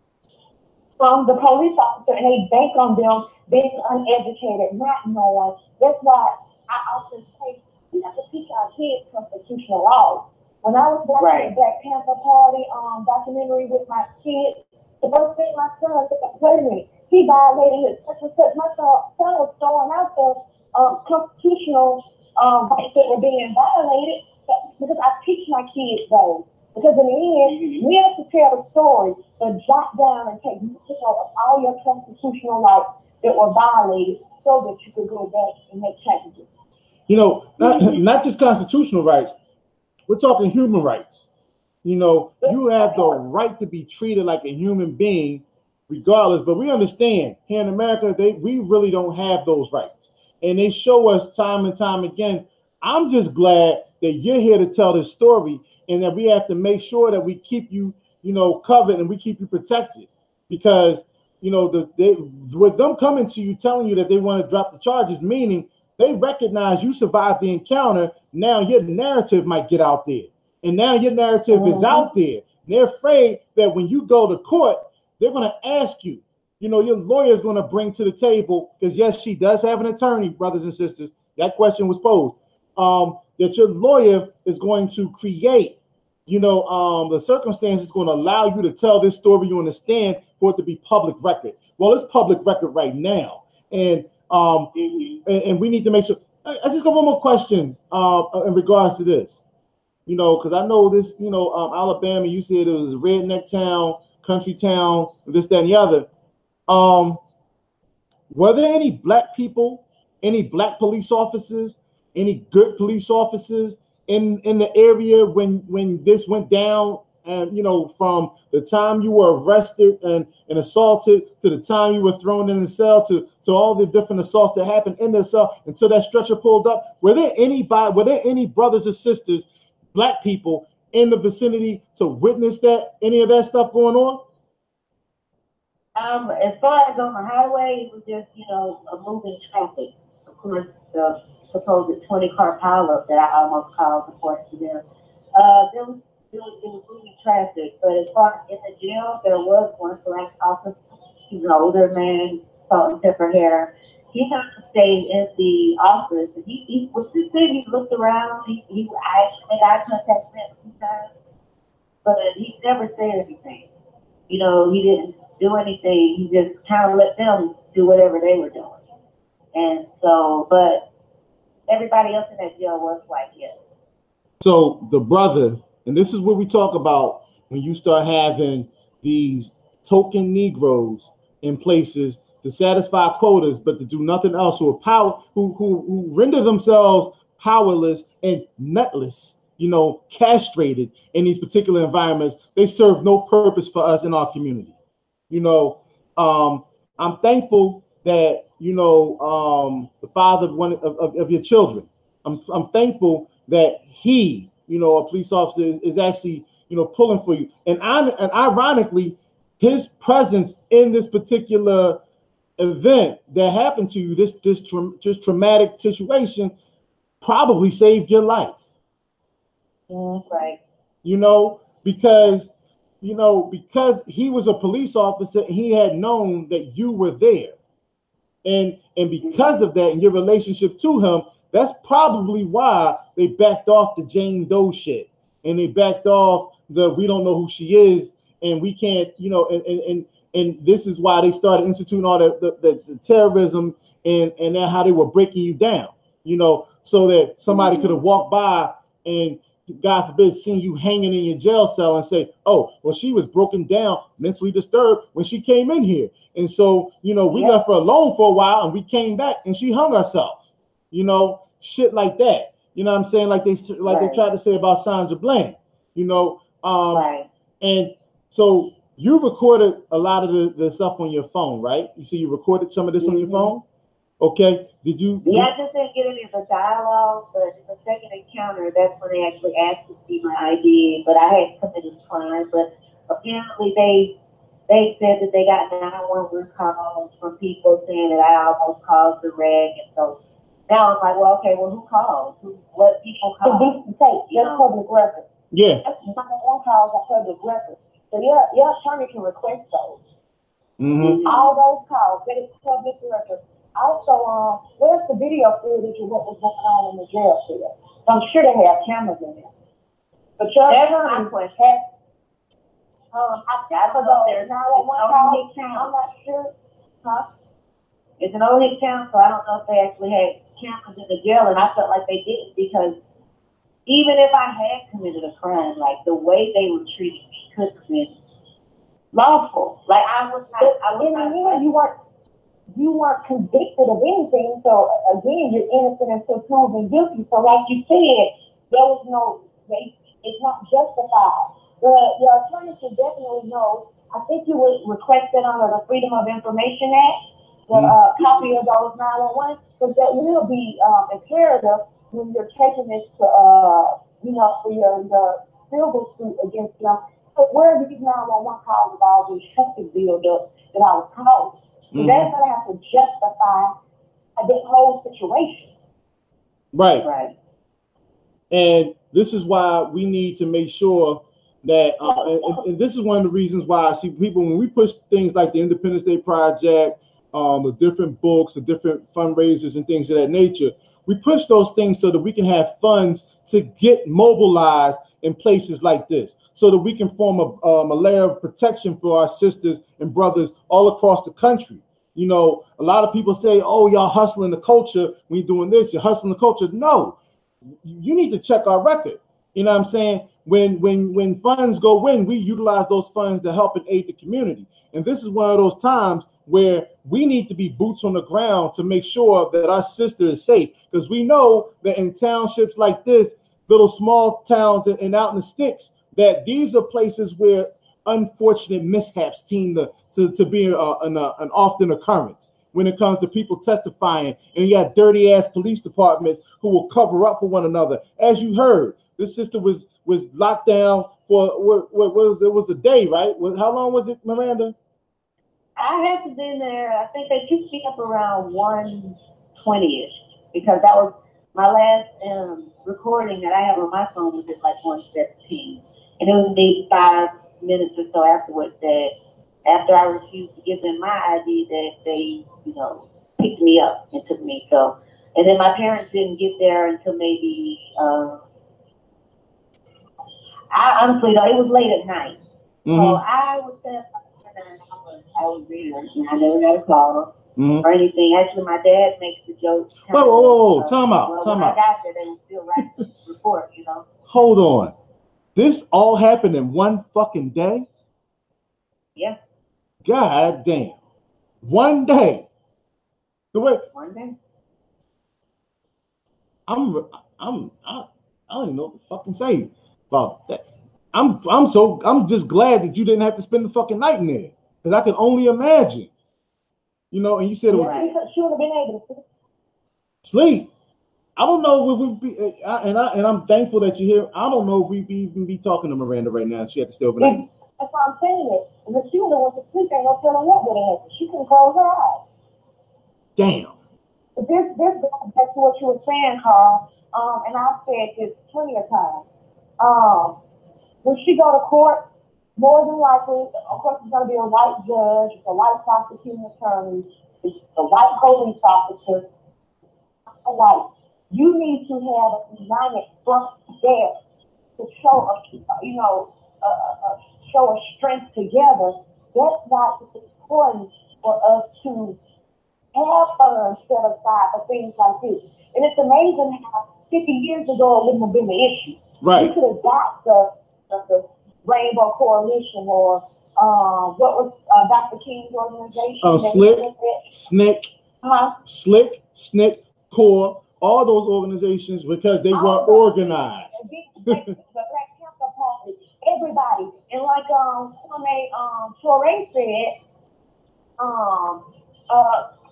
from the police officer, and they bank on them being uneducated, not knowing. That's why I often say we have to teach our kids constitutional laws. When I was watching right. the Black Panther Party um, documentary with my kids, the first thing my son said, wait a minute, he violated his such and such. My son was throwing out the um, constitutional um, rights that were being violated because I teach my kids those. Because in the end, we have to tell the story, but jot down and take note of all your constitutional rights that were violated so that you could go back and make changes. You know, not, not just constitutional rights, we're talking human rights. You know, you have the right to be treated like a human being regardless, but we understand here in America, they we really don't have those rights. And they show us time and time again. I'm just glad that you're here to tell this story, and that we have to make sure that we keep you, you know, covered and we keep you protected, because, you know, the they, with them coming to you telling you that they want to drop the charges, meaning they recognize you survived the encounter. Now your narrative might get out there, and now your narrative mm-hmm. is out there. They're afraid that when you go to court, they're going to ask you, you know, your lawyer is going to bring to the table, because yes, she does have an attorney, brothers and sisters. That question was posed. Um, that your lawyer is going to create, you know, um, the circumstances going to allow you to tell this story you understand for it to be public record. Well, it's public record right now. And um, mm-hmm. and, and we need to make sure. I, I just got one more question uh, in regards to this, you know, because I know this, you know, um, Alabama, you said it was a redneck town, country town, this, that, and the other. Um, were there any black people, any black police officers, any good police officers in, in the area when, when this went down? And, you know, from the time you were arrested and, and assaulted to the time you were thrown in the cell to, to all the different assaults that happened in the cell until that stretcher pulled up, were there anybody, were there any brothers or sisters, black people in the vicinity to witness that, any of that stuff going on? Um, as far as on the highway, it was just, you know, a moving traffic. Of course, the supposed twenty car pileup that I almost called before to them. Uh, there was, there was, there was moving traffic, but as far as in the jail, there was one black officer. He's an older man, salt and pepper hair. He had to stay in the office, and he, he was just sitting, he looked around, he, he I made eye contact with him a few times, but he never said anything. You know, he didn't do anything. He just kind of let them do whatever they were doing. And so, but everybody else in that jail was white, yes. So the brother, and this is what we talk about when you start having these token Negroes in places to satisfy quotas, but to do nothing else, who are power, who who who render themselves powerless and nutless, you know, castrated in these particular environments. They serve no purpose for us in our community. You know, um, I'm thankful that, you know, um, the father of one of, of, of your children. I'm I'm thankful that he, you know, a police officer is, is actually, you know, pulling for you. And I, and ironically, his presence in this particular event that happened to you, this this tra- just traumatic situation, probably saved your life. Mm, right. You know, because, you know, because he was a police officer, he had known that you were there. And and because of that and your relationship to him, that's probably why they backed off the Jane Doe shit. And they backed off the we don't know who she is and we can't, you know, and and and, and this is why they started instituting all the, the, the, the terrorism and, and then how they were breaking you down, you know, so that somebody mm-hmm. could have walked by and, God forbid, seen you hanging in your jail cell and say, oh, well, she was broken down, mentally disturbed when she came in here. And so, you know, we yeah. left her alone for a while and we came back and she hung herself, you know, shit like that. You know what I'm saying? Like they like right. they tried to say about Sandra Bland, you know. Um, right. And so you recorded a lot of the, the stuff on your phone, right? You see, you recorded some of this mm-hmm. on your phone? Okay, did you? Yeah, I just didn't get any of the dialogue, but in the second encounter, that's when they actually asked to see my I D. But I hadn't committed a crime. But apparently, they they said that they got nine one one calls from people saying that I almost caused the wreck, and so now I'm like, well, okay, well, who called? Who? What people called? So this tape, that's public record. Yeah. That's nine one one calls are public record. So your your attorney can request those. Mm-hmm. All those calls, that is public record. Also, um, where's the video footage of what was going on in the jail cell? I'm sure they have cameras in there. But your attorney has, um, I think for those nine one one calls, I'm not sure. Huh? It's an old hick town, so I don't know if they actually had cameras in the jail, and I felt like they didn't because even if I had committed a crime, like the way they were treating me could have been lawful. Like I was not, I was not. You, you weren't, you weren't convicted of anything. So again, you're innocent until proven guilty. So like you said, there was no, they, it's not justified. The your attorney should definitely know. I think you would request it under the Freedom of Information Act, the mm-hmm. uh, copy of those nine one one, because that will be um, imperative when you're taking this to, uh, you know, for your the civil suit against them. So where are these nine one one calls with all these traffic buildup that I was called? So mm-hmm. they're gonna have to justify this whole situation. Right. Right. And this is why we need to make sure that, uh, and, and this is one of the reasons why I see people, when we push things like the Independence Day Project, um, the different books, the different fundraisers and things of that nature, we push those things so that we can have funds to get mobilized in places like this, so that we can form a, um, a layer of protection for our sisters and brothers all across the country. You know, a lot of people say, oh, y'all hustling the culture when you're doing this, you're hustling the culture. No, you need to check our record. You know what I'm saying? When when when funds go in, we utilize those funds to help and aid the community. And this is one of those times where we need to be boots on the ground to make sure that our sister is safe. Because we know that in townships like this, little small towns and, and out in the sticks, that these are places where unfortunate mishaps seem to, to, to be a, an, a, an often occurrence when it comes to people testifying. And you got dirty ass police departments who will cover up for one another. As you heard, this sister was was locked down for what, what was it was a day, right? How long was it, Miranda? I had to be there. I think they picked me up around one twenty-ish because that was my last um, recording that I have on my phone was at like one seventeen. And it was maybe five minutes or so afterwards that after I refused to give them my I D that they, you know, picked me up and took me. So, and then my parents didn't get there until maybe, uh, I honestly though, it was late at night. Mm-hmm. So I was there. I was there, and I never got a call mm-hmm. or anything. Actually, my dad makes the joke. Whoa, whoa, whoa, whoa. Time out, well, time when out. I got there, they were still writing the report, you know. Hold on. This all happened in one fucking day? Yeah. God damn. One day. The way. One day. I'm, I'm, I, I don't even know what to fucking say about that. I'm, I'm so, I'm just glad that you didn't have to spend the fucking night in there. Because I can only imagine, you know, and you said it was right. She would have been able to sleep. I don't know if we would be, I, and I and I'm thankful that you're here. I don't know if we'd be, even be talking to Miranda right now. She had to stay overnight. That's why I'm saying it. If she would have went to sleep, ain't no telling what would have happened. She couldn't close her eyes. Damn. But this this goes back to what you were saying, Carl. Um, and I've said this plenty of times. Um, when she go to court, more than likely, of course, it's going to be a white judge, it's a white prosecuting attorney, it's a white police officer, a white. You need to have a united front there to show a, you know, a, a, show a strength together. That's why it's important for us to have funds set aside for things like this. And it's amazing how fifty years ago it wouldn't have been the issue. Right. We could have got the, the, the Rainbow Coalition or uh, what was uh, Doctor King's organization? Uh, Slick, Snick, huh? Slick, Snick, Core, all those organizations because they were organized. The Black Panther Party, everybody. And like um, Kwame um, Ture said, um, uh,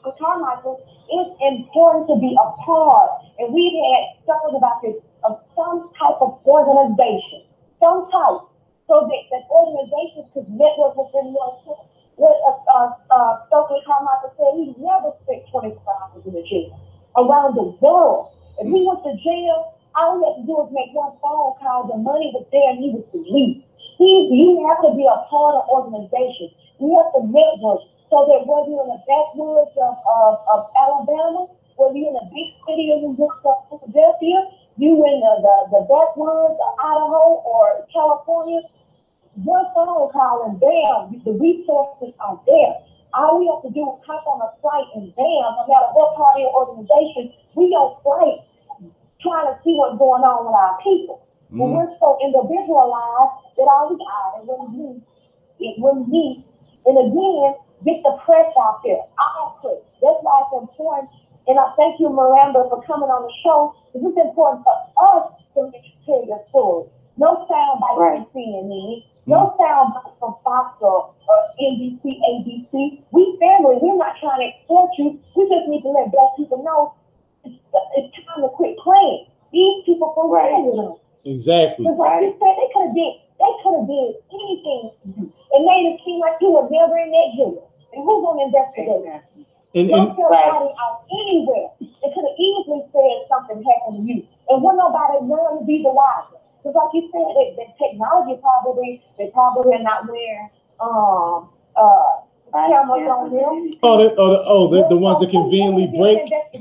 with Carmichael, it's important to be a part. And we've had stories about this of some type of organization, some type, so that that organizations could network within one. What uh, uh, uh, Stokely Carmichael said, he never spent twenty-four hours in the jail around the world. If he went to jail, all he had to do was make one phone call. The money was there, and he was to leave. He, you have to be a part of organization. You have to network so that whether you're in the backwoods of, of, of Alabama, whether you're in a big city of New York or Philadelphia, you in the, the, the backwoods of Idaho or California, one phone call and bam, the resources are there. All we have to do is hop on a flight and bam, no matter what part of your organization, we don't flight trying to see what's going on with our people. Mm. But we're so individualized that all we are, it wouldn't be, it wouldn't be. And again, get the press out there. All press. That's why it's important. And I thank you, Miranda, for coming on the show. Because it's important for us to tell your story. No sound bites right. from C N N. No sound bites from Fox or, or N B C, A B C. We family. We're not trying to exploit you. We just need to let black people know it's, it's time to quit playing. These people from right. them. Exactly. Because like you said, they could have did, they could have did anything to you. It made it seem like you were never in that jail. And who's going to investigate that? And, Don't and, tell nobody out anywhere. They could have easily said something happened to you. And wouldn't nobody none to be the wiser. Because like you said, the, the technology probably, they probably are not wearing um, uh, cameras on them. Oh, the, oh, the, oh, the, the ones that conveniently break.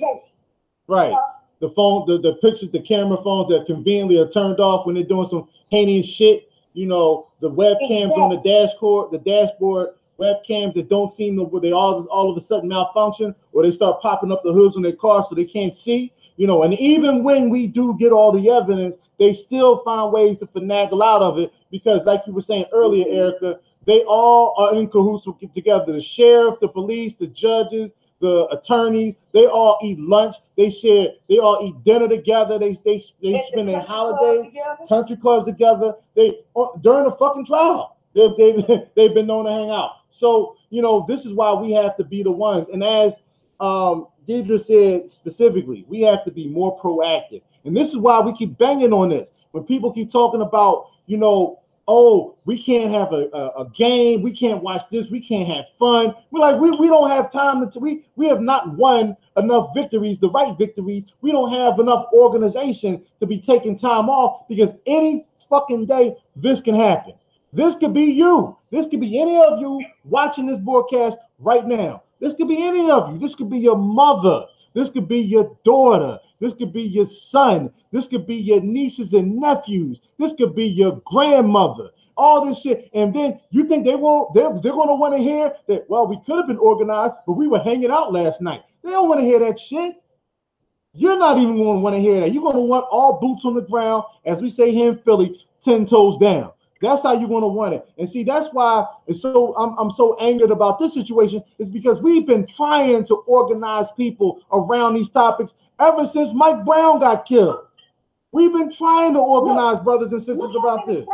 Right. Uh, the phone, the, the pictures, the camera phones that conveniently are turned off when they're doing some heinous shit. You know, the webcams exactly. on the dashboard, the dashboard webcams that don't seem to, where they all all of a sudden malfunction, or they start popping up the hoods on their car so they can't see. You know, and even when we do get all the evidence, they still find ways to finagle out of it because, like you were saying earlier, Erica, they all are in cahoots together. The sheriff, the police, the judges, the attorneys, they all eat lunch. They share. They all eat dinner together. They they they spend their holidays, country clubs together. They during the fucking trial, they they they've been known to hang out. So you know, this is why we have to be the ones. And as um, Deidre said specifically, we have to be more proactive. And this is why we keep banging on this. When people keep talking about, you know, oh, we can't have a, a, a game, we can't watch this, we can't have fun. We're like, we, we don't have time to, we, we have not won enough victories, the right victories. We don't have enough organization to be taking time off because any fucking day this can happen. This could be you. This could be any of you watching this broadcast right now. This could be any of you. This could be your mother. This could be your daughter. This could be your son. This could be your nieces and nephews. This could be your grandmother. All this shit. And then you think they won't, they're, they're going to want to hear that, well, we could have been organized, but we were hanging out last night. They don't want to hear that shit. You're not even going to want to hear that. You're going to want all boots on the ground, as we say here in Philly, ten toes down. That's how you're going to want it. And see, that's why it's so I'm, I'm so angered about this situation is because we've been trying to organize people around these topics ever since Mike Brown got killed. We've been trying to organize look, brothers and sisters about this.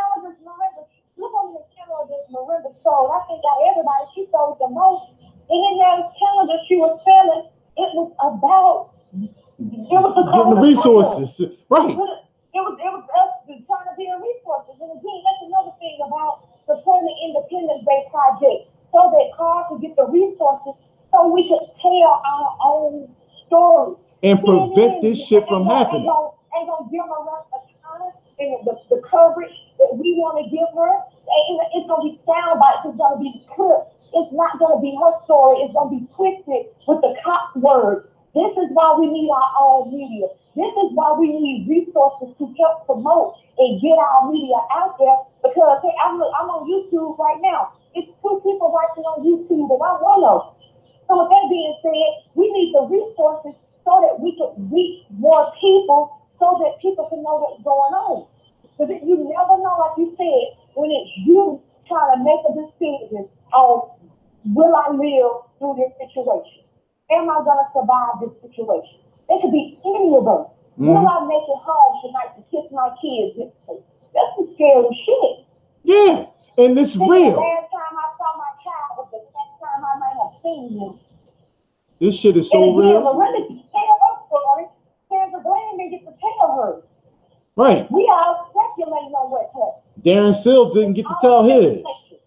Look on the channel of this Miranda sold. I think out everybody, she sold the most. And in that channel that she was selling, it was about it was getting the resources. Right. It was, it was us trying to build resources. And again, that's another thing about supporting the Independence Day project, so that Carl could get the resources so we could tell our own story. And prevent this shit from happening. Ain't gonna give her a time and the, the coverage that we want to give her. It's gonna be sound bites, it's gonna be clips. It's not gonna be her story, it's gonna be twisted with the cop words. This is why we need our own media. This is why we need resources to help promote and get our media out there. Because hey, I'm, I'm on YouTube right now. It's two people watching on YouTube, and I'm one of them. So with that being said, we need the resources so that we can reach more people, so that people can know what's going on. Because you never know, like you said, when it's you trying to make a decision on will I live through this situation? Am I going to survive this situation? It could be any of us. Mm-hmm. Will I make it home tonight to kiss my kids? That's some scary shit. Yeah, and it's I think real. The last time I saw my child was the last time I might have seen him. This shit is so and again, real. Miranda tell her story. Sandra Bland didn't get to tell her. Right. We are speculating on what happened. Darren Sills didn't get to tell his.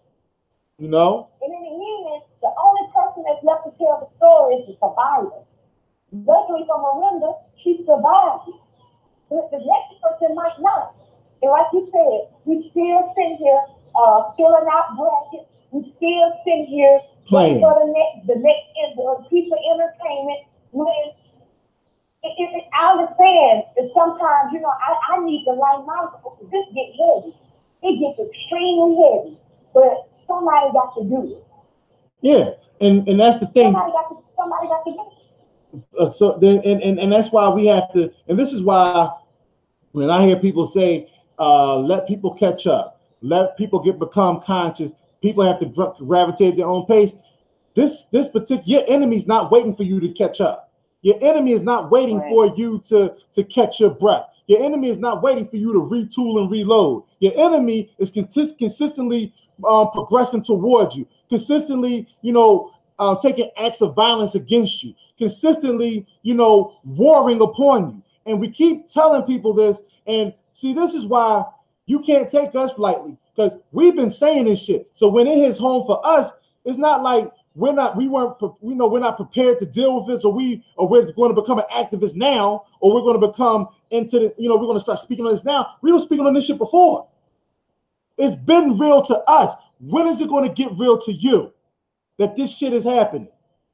You know? And in the end, the only person that's left to tell the story is the survivor. Luckily for Miranda, she survived it. But the next person might not. And like you said, we still sit here uh, filling out brackets. We still sit here playing for the next, the next the piece of entertainment. When it, it, it, I understand that sometimes, you know, I, I need to light my because this gets heavy. It gets extremely heavy. But somebody got to do it. Yeah, and, and that's the thing. Somebody got to, somebody got to do it. Uh, so then, and, and, and that's why we have to, and this is why when I hear people say, uh, let people catch up, let people get become conscious, people have to dra- gravitate their own pace. This this particular, your enemy's not waiting for you to catch up. Your enemy is not waiting right. for you to, to catch your breath. Your enemy is not waiting for you to retool and reload. Your enemy is consist- consistently um, progressing towards you, consistently, you know, uh, taking acts of violence against you, consistently, you know, warring upon you. And we keep telling people this. And see, this is why you can't take us lightly, because we've been saying this shit. So when it hits home for us, it's not like we're not, we weren't, you know, we're not prepared to deal with this, or we, or we're going to become an activist now, or we're going to become into the, you know, we're going to start speaking on this now. We were speaking on this shit before. It's been real to us. When is it going to get real to you that this shit is happening?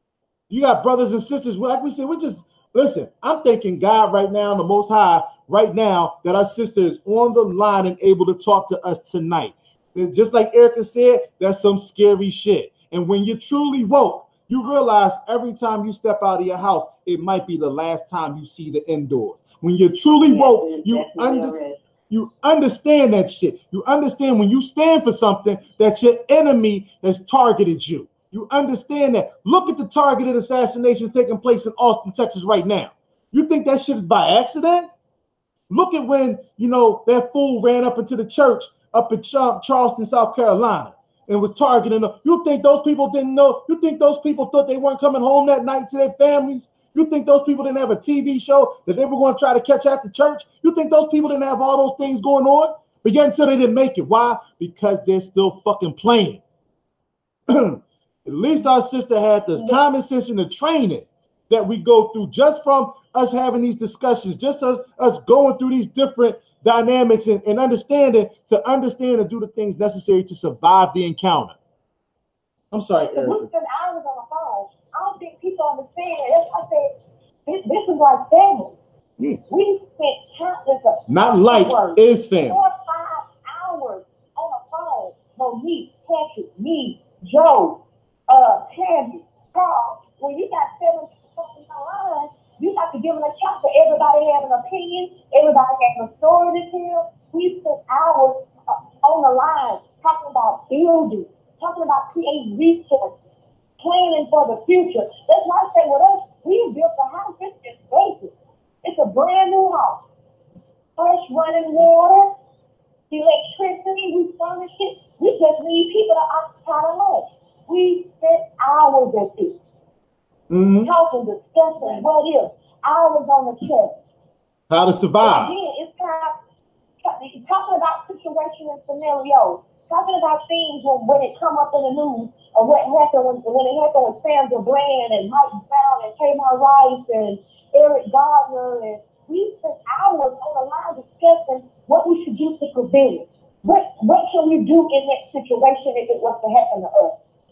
You got brothers and sisters. Like we said, we just, listen, I'm thanking God right now, the Most High, right now, that our sister is on the line and able to talk to us tonight. Just like Erica said, that's some scary shit. And when you're truly woke, you realize every time you step out of your house, it might be the last time you see the indoors. When you're truly yeah, woke, you, under, you understand that shit. You understand when you stand for something that your enemy has targeted you. You understand that. Look at the targeted assassinations taking place in Austin, Texas right now. You think that shit is by accident? Look at when, you know, that fool ran up into the church up in Charleston, South Carolina, and was targeting them. You think those people didn't know? You think those people thought they weren't coming home that night to their families? You think those people didn't have a T V show that they were going to try to catch after church? You think those people didn't have all those things going on? But yet until they didn't make it. Why? Because they're still fucking playing. At least our sister had the common sense and the training that we go through just from us having these discussions, just as us going through these different dynamics and, and understanding to understand and do the things necessary to survive the encounter. I'm sorry, Erica. We spent hours on the phone. I don't think people understand. That's why I said this, this is like family. Yeah. We spent countless of not like hours, is family. Four or five hours on the phone. Monique, Patrick, me, Joe, uh, Tammy, Carl. When you got seven fucking online, you have to give an account for everybody having an opinion, everybody having a story to tell. We spent hours uh, on the line talking about building, talking about creating resources, planning for the future. That's why I say with us, we built the house. It's just basic. It's a brand new house. Fresh running water, electricity, we furnish it. We just need people to occupy the land. We spent hours at this. Mm-hmm. Talking, discussing what if, hours on the chest. How to survive. Again, it's kind of talking about situations and scenarios, talking about things when, when it come up in the news, or what happened when, when it happened with Sandra Bland and Mike Brown and Tamar Rice and Eric Gardner, and we spent hours on the line discussing what we should do to prevent it. What what can we do in that situation if it was to happen to us?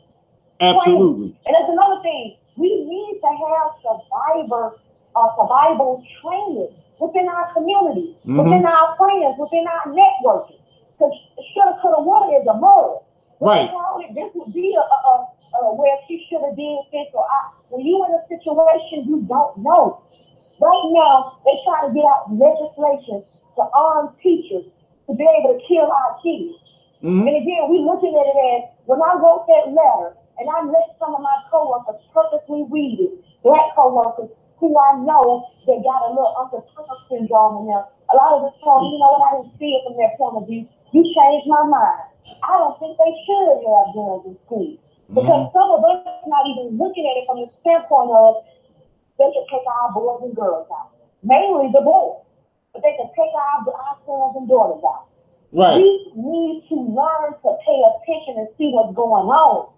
Absolutely. Training. And that's another thing. We need to have survivor, uh, survival training within our community, mm-hmm. within our friends, within our networking. Because shoulda, coulda, woulda is a murder. Right. This would be a, a, a, a where she should have did this, or I, when you in a situation you don't know. Right now, they try to get out legislation to arm teachers to be able to kill our kids. Mm-hmm. And again, we looking at it as, when I wrote that letter, and I let some of my coworkers purposely read it, black coworkers who I know they got a little Uncle Tom syndrome in them. A lot of us told me, you know what, I didn't see it from their point of view. You changed my mind. I don't think they should have guns in school. Because mm-hmm. some of us not even looking at it from the standpoint of they can take our boys and girls out. Mainly the boys. But they can take our, our sons and daughters out. Right. We need to learn to pay attention and see what's going on.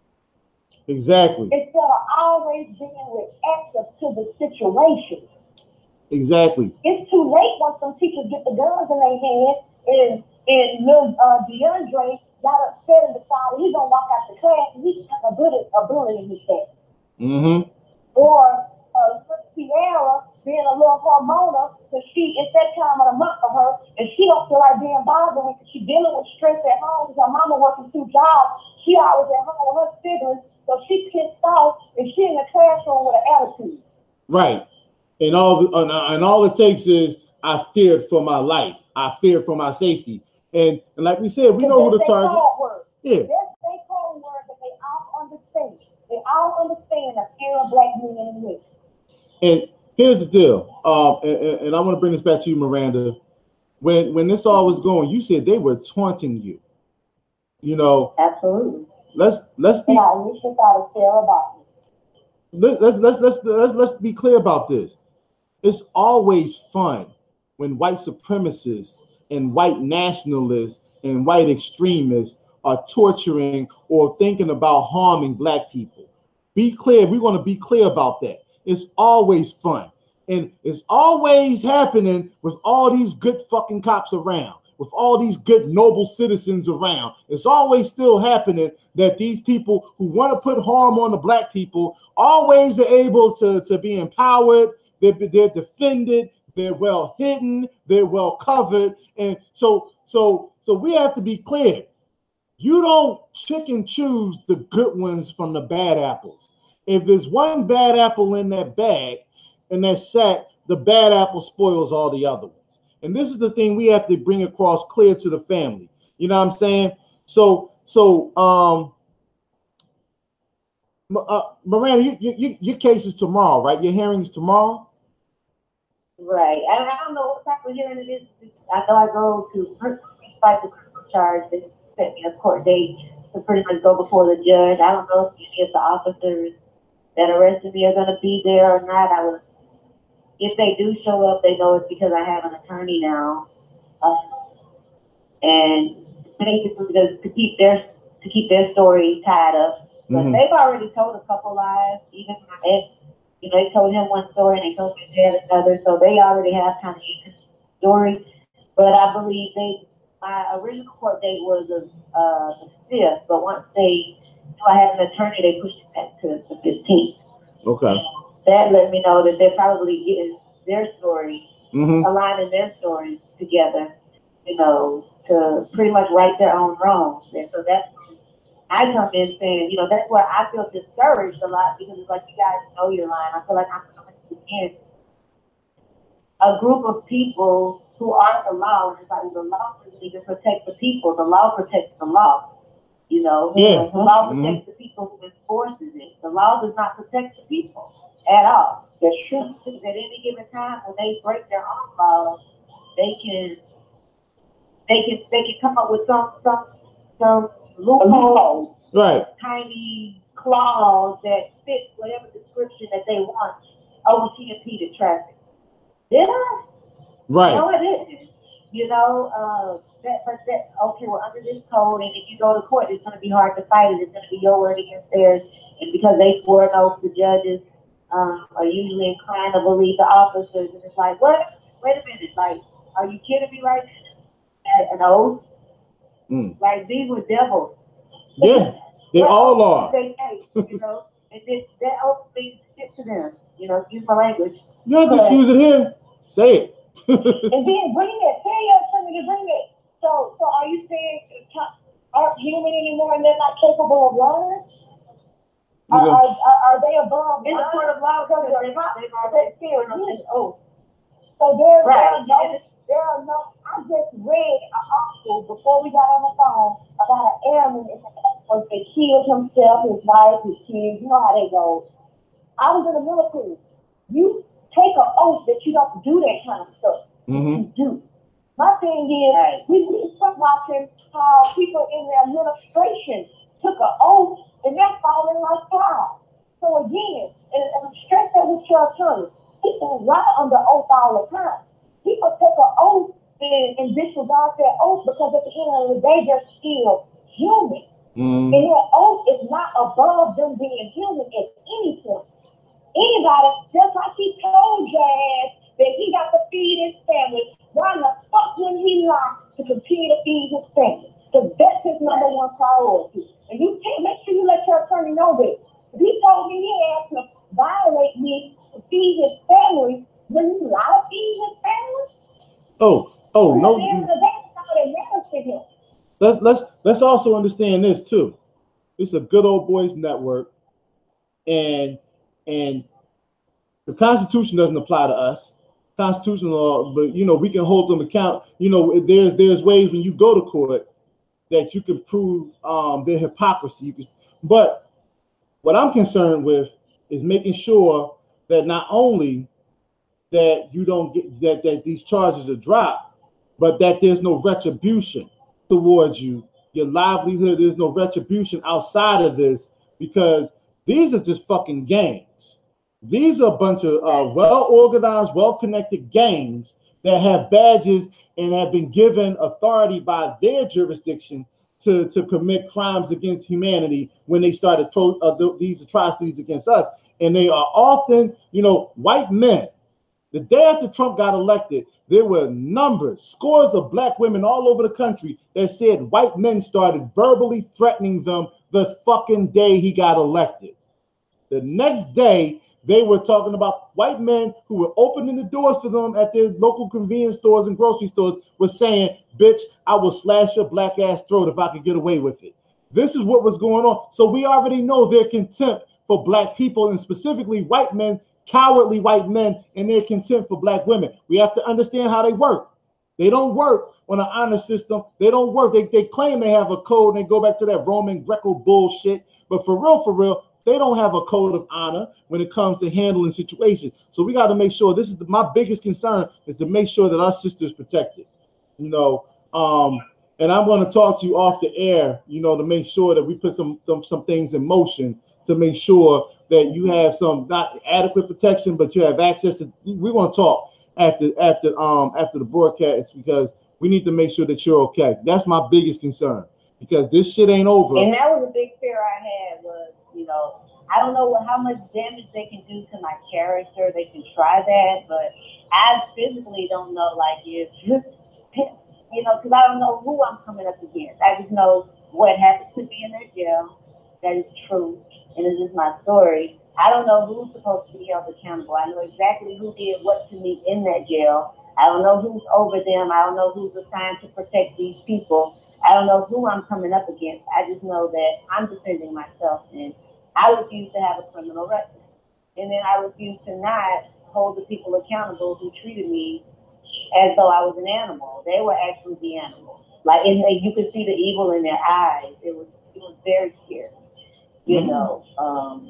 Exactly. Instead of always being reactive to the situation. Exactly. It's too late once some teachers get the guns in their hand and and little uh, DeAndre got upset and decided he's gonna walk out the class and he's got a bullet a bullet in his head. Mm-hmm. Or uh, Sierra being a little hormonal because she it's that time of the month for her and she don't feel like being bothered because she's dealing with stress at home because her mama working two jobs. She always at home with her siblings, so she pissed off and she in the classroom with an attitude. Right. And all the, and all it takes is I feared for my life. I feared for my safety. And and like we said, we know who the targets. Yeah. That's their code word, but they all understand. They all understand the fear of black men and women. And here's the deal. Uh, and, and I want to bring this back to you, Miranda. When when this all was going, you said they were taunting you. You know. Absolutely. Let's let's be. And I wish I thought a fair about it. Let's let's let's let's let's be clear about this. It's always fun when white supremacists and white nationalists and white extremists are torturing or thinking about harming black people. Be clear. We want to be clear about that. It's always fun. And it's always happening with all these good fucking cops around, with all these good noble citizens around. It's always still happening that these people who want to put harm on the black people always are able to, to be empowered. They're, they're defended, they're well hidden, they're well covered. And so, so, so we have to be clear. You don't pick and choose the good ones from the bad apples. If there's one bad apple in that bag, in that sack, the bad apple spoils all the other ones. And this is the thing we have to bring across clear to the family. You know what I'm saying? So, so, um, uh, Miranda, you, you, your case is tomorrow, right? Your hearing is tomorrow? Right. I, I don't know what type of hearing it is. I know I go to fight the criminal charge. They set me a court date to pretty much go before the judge. I don't know if any of the officers that arrested me are going to be there or not. I was, if they do show up, they know it's because I have an attorney now, uh, and basically to, to keep their to keep their story tied up. But mm-hmm. they've already told a couple lies. Even my ex, you know, they told him one story and they told me they had another. So they already have kind of a story. But I believe they, my original court date was uh, the fifth. But once they knew I had an attorney, they pushed it back to the fifteenth. Okay. That let me know that they're probably getting their story, mm-hmm. aligning their stories together, you know, to pretty much right their own wrongs. And so that's I come in saying, you know, that's where I feel discouraged a lot because it's like you guys know your line. I feel like I'm coming against a group of people who aren't the law. And it's like the law doesn't even protect the people. The law protects the law. You know, yeah. the law protects mm-hmm. the people who enforces it. The law does not protect the people at all. That's true. At any given time when they break their own laws, they can they can they can come up with some some some loophole, right? Tiny clause that fit whatever description that they want. Oh, she impeded traffic. Did I? Right. No, it isn't. You know, uh, that, but that, okay, well, under this code, and if you go to court, it's going to be hard to fight it. It's going to be your word against theirs. And because they swore an oath, the judges um, are usually inclined to believe the officers. And it's like, what? Wait a minute. Like, are you kidding me right now? An oath? Mm. Like, these were devils. Yeah, they what all are. They hate, you know, and this, that oath means shit to them. You know, excuse my language. You don't have to excuse it here. Say it. And then bring it. Tell your attorney to bring it. So, so are you saying aren't human anymore and they're not capable of learning? Are, are, are, are they above in the court of law? Because they're not. They've already still on oath. So there, right. there are no. There are no. I just read an article before we got on the phone about an airman in the Air Force that killed himself, his wife, his kids. You know how they go. I was in the military. You take an oath that you don't do that kind of stuff. Mm-hmm. You do. My thing is, right. we we start watching how people in the administration took an oath and they're falling like flies. again, and, and stress that with your attorney. People lie under oath all the time. People take an oath and, and disregard their oath because at the end of the day, they're still human. Mm. And their oath is not above them being human at any point. Anybody, just like he told your ass that he got to feed his family, why the fuck wouldn't he lie to continue to feed his family? Because that's his number one priority. And you can't make sure you let your attorney know that. If he told me he had to violate me to feed his family, when you lie to feed his family? Oh, oh, no. no let's let's let's also understand this too. It's a good old boys network, and and the Constitution doesn't apply to us. Constitutional law, but you know, we can hold them account. You know, there's there's ways when you go to court that you can prove um, their hypocrisy. You can, but what I'm concerned with is making sure that not only that you don't get that, that these charges are dropped, but that there's no retribution towards you, your livelihood. There's no retribution outside of this, because these are just fucking gangs. These are a bunch of uh, well-organized, well-connected gangs that have badges and have been given authority by their jurisdiction to, to commit crimes against humanity when they started to, uh, th these atrocities against us. And they are often, you know, white men. The day after Trump got elected, there were numbers, scores of black women all over the country that said white men started verbally threatening them the fucking day he got elected. The next day, they were talking about white men who were opening the doors for them at their local convenience stores and grocery stores was saying, bitch, I will slash your black ass throat if I could get away with it. This is what was going on. So we already know their contempt for black people, and specifically white men, cowardly white men, and their contempt for black women. We have to understand how they work. They don't work on an honor system. They don't work. They, they claim they have a code and they go back to that Roman Greco bullshit. But for real, for real, they don't have a code of honor when it comes to handling situations. So we got to make sure, this is the, my biggest concern, is to make sure that our sisters protected. You know, um, and I'm going to talk to you off the air, you know, to make sure that we put some, some, some things in motion to make sure that you have some not adequate protection, but you have access to. We want to talk after after um after the broadcast, because we need to make sure that you're okay. That's my biggest concern, because this shit ain't over. And that was a big fear I had was, you know, I don't know what, how much damage they can do to my character. They can try that, but I physically don't know, like, if you know, because I don't know who I'm coming up against. I just know what happened to me in that jail. That is true. And this is my story. I don't know who's supposed to be held accountable. I know exactly who did what to me in that jail. I don't know who's over them. I don't know who's assigned to protect these people. I don't know who I'm coming up against. I just know that I'm defending myself, and I refuse to have a criminal record. And then I refuse to not hold the people accountable who treated me as though I was an animal. They were actually the animals. Like, and you could see the evil in their eyes. It was, it was very scary. You mm-hmm. know, um,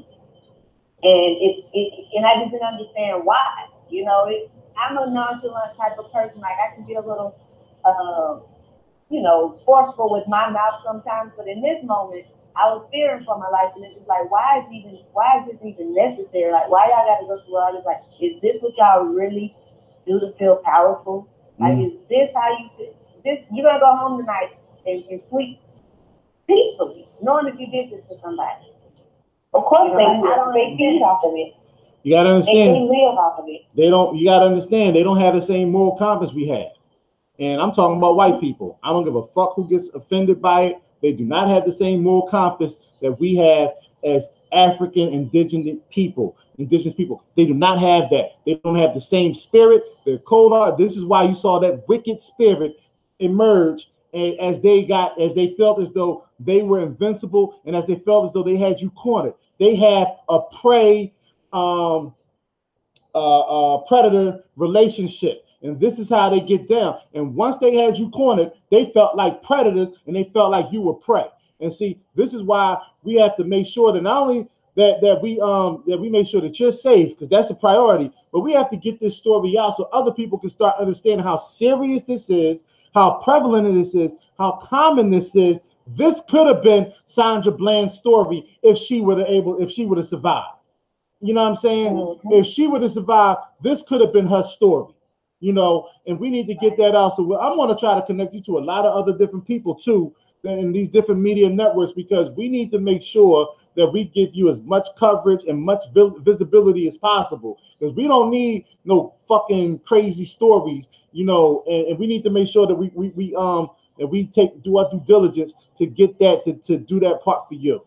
and it, it, and I just didn't understand why. You know, it, I'm a nonchalant type of person. Like, I can be a little, uh, you know, forceful with my mouth sometimes. But in this moment, I was fearing for my life, and it's just like, why is even, why is this even necessary? Like, why y'all got to go through all this? Like, is this what y'all really do to feel powerful? Like, mm-hmm. is this how you feel? This, you're gonna go home tonight and, and sleep peacefully, knowing that you did this to somebody. Of course, you know, they, I don't they feed off of it. You gotta understand. They, they live off of it. They don't. You gotta understand. They don't have the same moral compass we have. And I'm talking about white people. I don't give a fuck who gets offended by it. They do not have the same moral compass that we have as African indigenous people. Indigenous people. They do not have that. They don't have the same spirit. They're cold hearted. This is why you saw that wicked spirit emerge. And as they got, as they felt as though they were invincible, and as they felt as though they had you cornered, they have a prey, um, uh, uh, predator relationship, and this is how they get down. And once they had you cornered, they felt like predators, and they felt like you were prey. And see, this is why we have to make sure that not only that that we um that we make sure that you're safe, because that's a priority, but we have to get this story out so other people can start understanding how serious this is, how prevalent this is, how common this is. This could have been Sandra Bland's story if she would have able, if she would have survived. You know what I'm saying? Mm-hmm. If she would have survived, this could have been her story. You know, and we need to get that out. So I'm going to try to connect you to a lot of other different people too in these different media networks, because we need to make sure that we give you as much coverage and much visibility as possible, because we don't need no fucking crazy stories, you know, and, and we need to make sure that we, we, we, um, that we take, do our due diligence to get that, to, to do that part for you.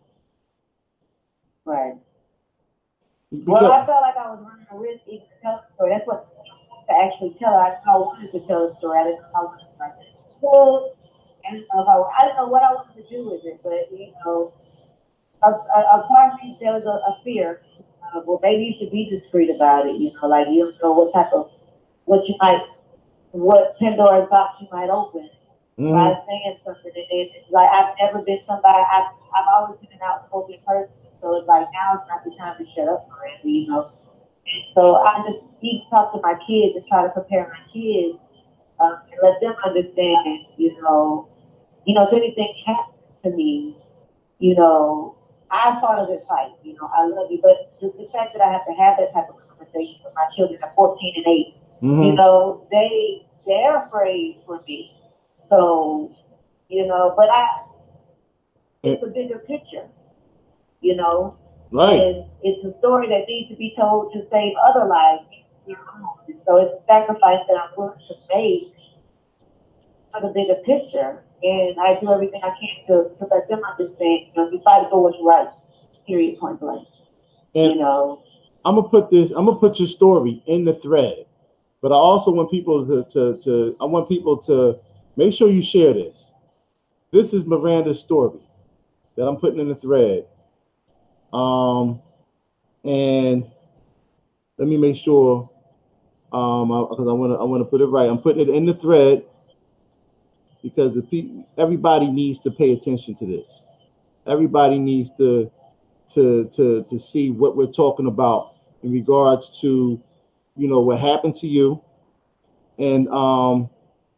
Right. Because, well, I felt like I was running a risk even to tell the story. That's what to actually tell her. I wanted to tell the story. I didn't know how I wanted to write it. Well, I didn't know how, I didn't know what I wanted to do with it, but you know, a, a, a part of me, there was a, a fear. Uh, well, maybe you should be discreet about it. You know, like you don't know what type of, what you might, what Pandora's box you might open mm-hmm. by saying something. And it's like I've never been somebody. I've I've always been an outspoken person. So it's like now it's not the time to shut up, Miranda, you know. And so I just keep talk to my kids and try to prepare my kids um, and let them understand, you know, you know, if anything happens to me, you know, I'm part of this fight. You know, I love you, but the, the fact that I have to have that type of conversation with my children at fourteen and eight, mm-hmm. you know, they they're afraid for me. So, you know, but I, it's a bigger picture. You know, right? And it's a story that needs to be told to save other lives. You know? So it's a sacrifice that I'm willing to make for the bigger picture, and I do everything I can to, to let them understand. You know, we fight for what's right. Period. Point blank. And you know, I'm gonna put this. I'm gonna put your story in the thread, but I also want people to to to. I want people to make sure you share this. This is Miranda's story that I'm putting in the thread. Um, and let me make sure, um, because I want to, I want to put it right. I'm putting it in the thread because the people, everybody needs to pay attention to this. Everybody needs to, to, to, to see what we're talking about in regards to, you know, what happened to you, and um,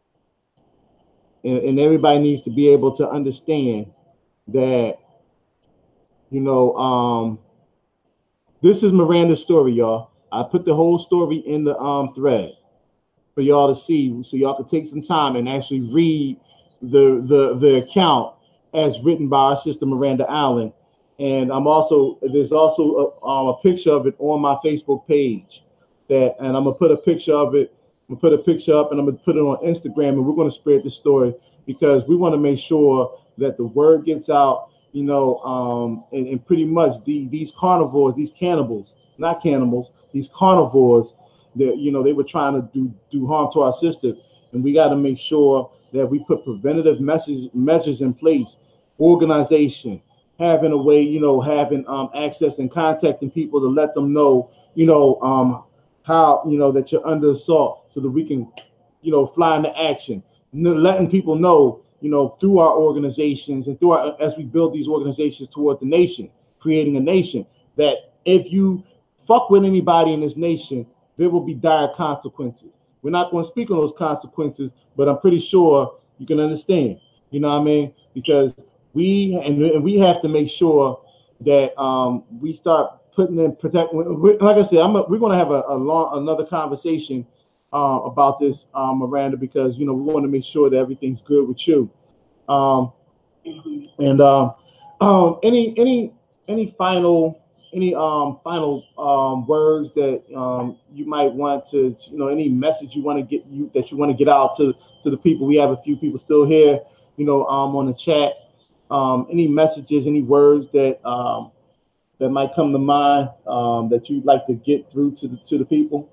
and, and everybody needs to be able to understand that, you know, um. This is Miranda's story, y'all. I put the whole story in the um thread for y'all to see, so y'all can take some time and actually read the the the account as written by our sister Miranda Allen. And I'm also there's also a, um, a picture of it on my Facebook page. That and I'm gonna put a picture of it. I'm gonna put a picture up and I'm gonna put it on Instagram, and we're gonna spread the story because we want to make sure that the word gets out. You know, um, and, and pretty much the, these carnivores, these cannibals, not cannibals, these carnivores, that, you know, they were trying to do, do harm to our sister. And we got to make sure that we put preventative messages, measures in place, organization, having a way, you know, having um, access and contacting people to let them know, you know, um, how, you know, that you're under assault so that we can, you know, fly into action, letting people know, you know, through our organizations and through our, as we build these organizations toward the nation, creating a nation, that if you fuck with anybody in this nation, there will be dire consequences. We're not going to speak on those consequences, but I'm pretty sure you can understand, you know what I mean? Because we, and, and we have to make sure that um, we start putting in protect. Like I said, I'm a, we're going to have a, a long, another conversation Uh, about this, um, Miranda, because you know we want to make sure that everything's good with you. Um, and um, um, any any any final any um, final um, words that um, you might want to, you know, any message you want to get you that you want to get out to to the people. We have a few people still here, you know, um, on the chat. Um, any messages, any words that um, that might come to mind um, that you'd like to get through to the to the people.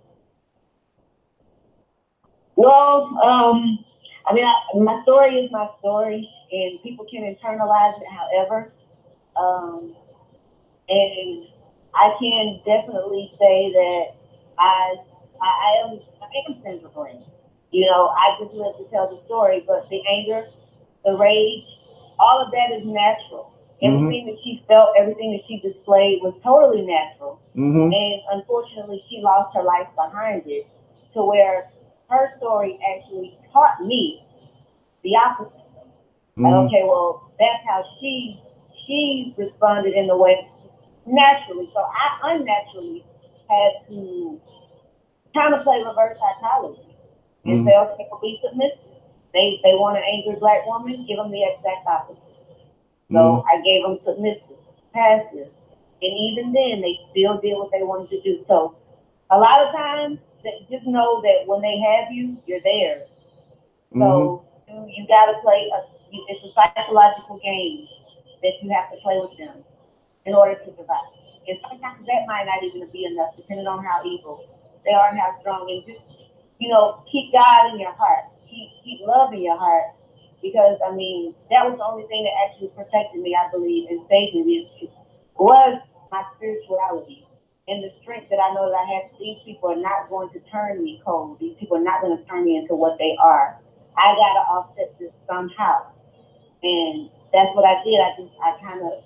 Well, um, I mean, I, my story is my story, and people can internalize it however. Um, and I can definitely say that I, I, I am, I am sensible. You know, I just live to tell the story, but the anger, the rage, all of that is natural. Everything mm-hmm. that she felt, everything that she displayed was totally natural. Mm-hmm. And unfortunately, she lost her life behind it, to where her story actually taught me the opposite. Mm-hmm. Like, okay, well, that's how she she responded in the way naturally. So I unnaturally had to kind of play reverse psychology and mm-hmm. say, okay, people be submissive. They they want an angry black woman, give them the exact opposite. So mm-hmm. I gave them submissive, passive, and even then they still did what they wanted to do. So a lot of times, that, just know that when they have you, you're there. Mm-hmm. So you, you got to play. A, it's a psychological game that you have to play with them in order to survive. And sometimes that might not even be enough, depending on how evil they are and how strong. And just, you know, keep God in your heart. Keep, keep love in your heart. Because, I mean, that was the only thing that actually protected me, I believe, and saved me, was my spirituality and the strength that I know that I have. These people are not going to turn me cold. These people are not going to turn me into what they are. I got to offset this somehow. And that's what I did. I just, I kind of,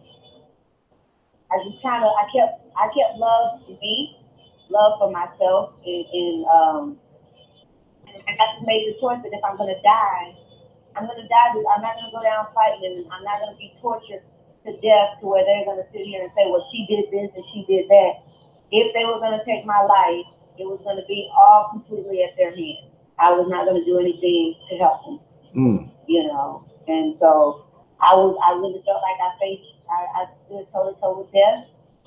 I just kind of, I kept, I kept love to me, love for myself, and, and um, I got to make the choice that if I'm going to die, I'm going to die. I'm not going to go down fighting, and I'm not going to be tortured to death to where they're going to sit here and say, well, she did this and she did that. If they were going to take my life, it was going to be all completely at their hands. I was not going to do anything to help them, mm. you know. And so I was, I really felt like I faced, I, I stood toe to toe with death,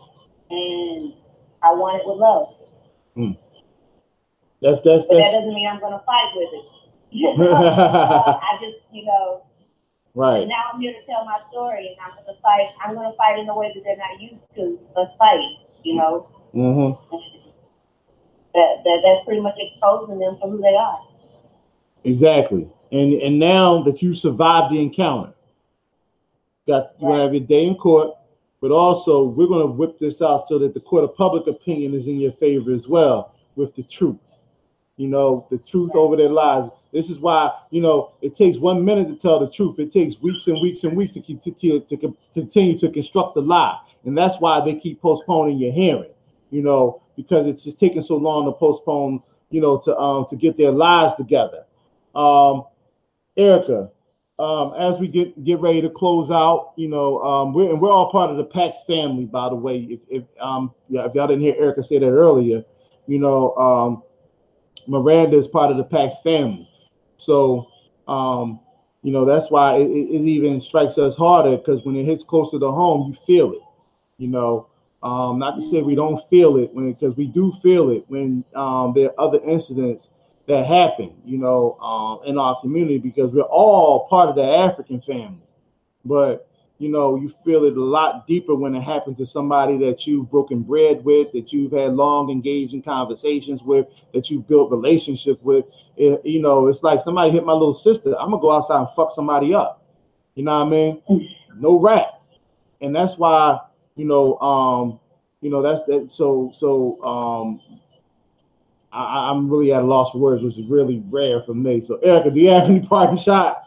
and I won it with love. Mm. That's that's. But that's... that doesn't mean I'm going to fight with it. uh, I just, you know. Right. And now I'm here to tell my story, and I'm going to fight. I'm going to fight in a way that they're not used to us fighting. You know. Mm-hmm. That, that that's pretty much exposing them for who they are. Exactly. And and now that you survived the encounter, got you right. have your day in court, but also we're going to whip this out so that the court of public opinion is in your favor as well with the truth. You know, the truth right. over their lives. This is why, you know, it takes one minute to tell the truth. It takes weeks and weeks and weeks to keep to, to, to continue to construct the lie. And that's why they keep postponing your hearing, you know, because it's just taking so long to postpone, you know, to um to get their lives together. Um, Erica, um, as we get get ready to close out, you know, um, we're and we're all part of the PAX family, by the way. If if um yeah, if y'all didn't hear Erica say that earlier, you know, um, Miranda is part of the PAX family. So, um, you know, that's why it, it even strikes us harder, because when it hits closer to home, you feel it. You know, um, not to say we don't feel it, when because we do feel it when um, there are other incidents that happen, you know, um, in our community, because we're all part of the African family. But, you know, you feel it a lot deeper when it happens to somebody that you've broken bread with, that you've had long engaging conversations with, that you've built relationships with. It, you know, it's like somebody hit my little sister. I'm going to go outside and fuck somebody up. You know what I mean? No rap. And that's why, you know, um, you know, that's that. So, so, um, I, I'm really at a loss for words, which is really rare for me. So, Erica, do you have any parting shots?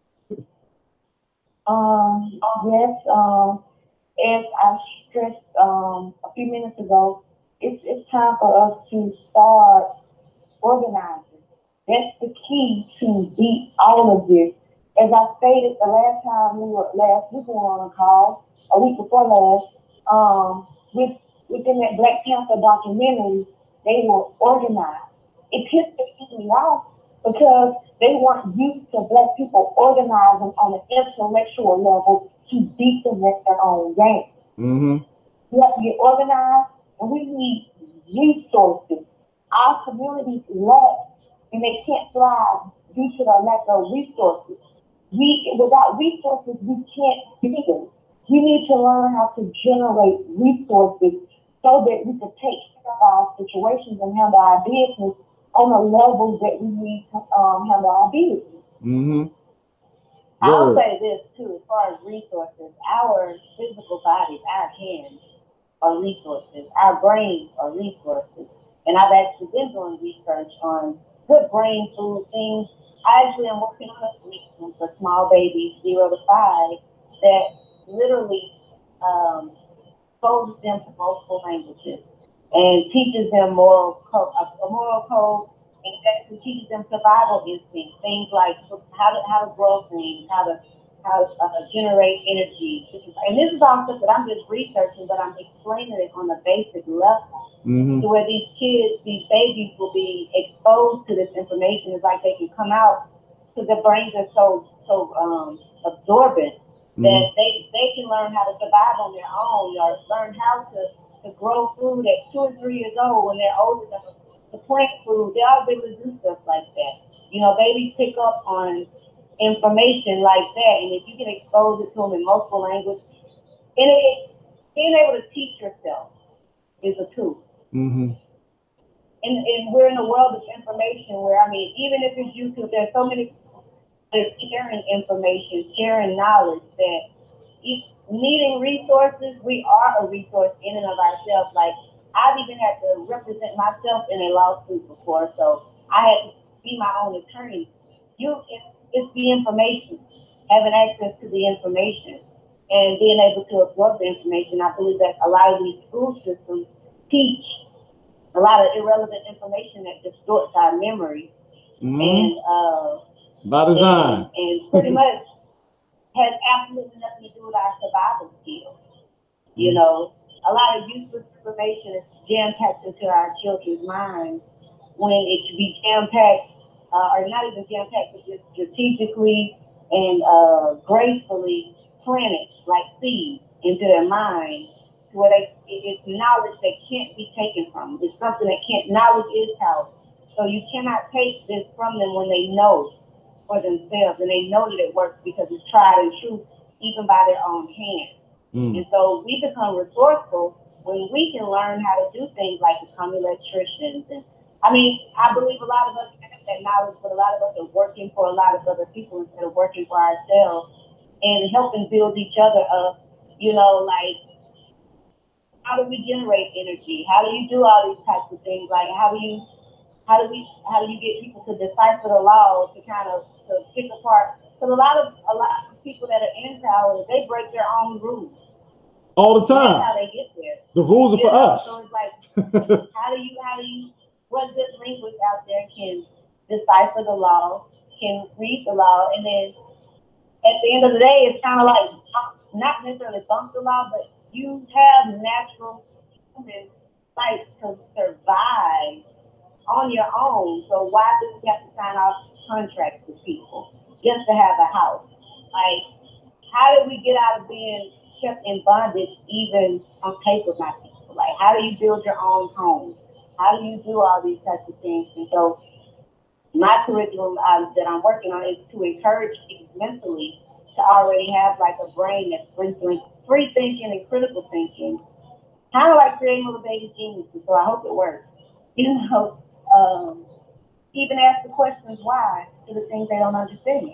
Um, yes. Um, as I stressed um, a few minutes ago, it's it's time for us to start organizing. That's the key to beat all of this. As I stated the last time we were last week we were on a call, a week before last, um, with within that Black Panther documentary, they were organized. It pissed me off because they weren't used to Black people organizing on an intellectual level to beat them at their own game. Mm-hmm. We have to get organized, and we need resources. Our communities lack, and they can't thrive due to the lack of resources. We, without resources, we can't build. We need to learn how to generate resources so that we can take care of our situations and handle our business on a level that we need to um, handle our business. Mm-hmm. I'll say this too, as far as resources, our physical bodies, our hands are resources, our brains are resources. And I've actually been doing research on good brain food things. I actually am working on a curriculum for small babies, zero to five, that literally um, exposes them to multiple languages and teaches them moral code, a moral code, and actually teaches them survival instincts, things like how to how to grow things, how to how to uh, generate energy. And this is all stuff that I'm just researching, but I'm explaining it on a basic level. Mm-hmm. To where these kids, these babies will be exposed to this information. It's like they can come out because their brains are so so um, absorbent mm-hmm. that they, they can learn how to survive on their own or learn how to, to grow food at two or three years old when they're old enough to plant food. They'll be able to do stuff like that. You know, babies pick up on information like that, and if you can expose it to them in multiple languages, and it, being able to teach yourself is a tool. Mm-hmm. And, and we're in a world of information where, I mean, even if it's YouTube, there's so many there's sharing information, sharing knowledge that each, needing resources, we are a resource in and of ourselves. Like, I've even had to represent myself in a lawsuit before, so I had to be my own attorney. You, it's, it's the information, having access to the information and being able to absorb the information. I believe that a lot of these school systems teach a lot of irrelevant information that distorts our memory. Mm-hmm. And, uh, by design. And, and pretty much has absolutely nothing to do with our survival skills. You know, a lot of useless information is jam-packed into our children's minds when it should be jam-packed, uh, or not even jam-packed, but just strategically and uh, gracefully planted like seeds into their minds, to where they, it's knowledge that can't be taken from them. It's something that can't, knowledge is power. So you cannot take this from them when they know for themselves, and they know that it works because it's tried and true, even by their own hands. Mm. And so we become resourceful when we can learn how to do things like become electricians. And I mean, I believe a lot of us have that knowledge, but a lot of us are working for a lot of other people instead of working for ourselves and helping build each other up. You know, like, how do we generate energy? How do you do all these types of things? Like, how do you, how do we, how do you get people to decipher the law, to kind of to pick apart? Because a lot of a lot of people that are in power, they break their own rules all the time. That's how they get there. The rules are for know? us. So it's like, how do you, how do you, what good linguist out there can decipher the law, can read the law, and then at the end of the day, it's kind of like not necessarily bump the law, but you have natural human rights to survive on your own. So why do we have to sign off contracts with people just to have a house? Like, how do we get out of being kept in bondage even on paper by people? Like, how do you build your own home? How do you do all these types of things? And so my curriculum uh, that I'm working on is to encourage kids mentally to already have like a brain that's free, free thinking and critical thinking, kind of like creating little baby geniuses. So I hope it works. You know, um, even ask the questions why to the things they don't understand.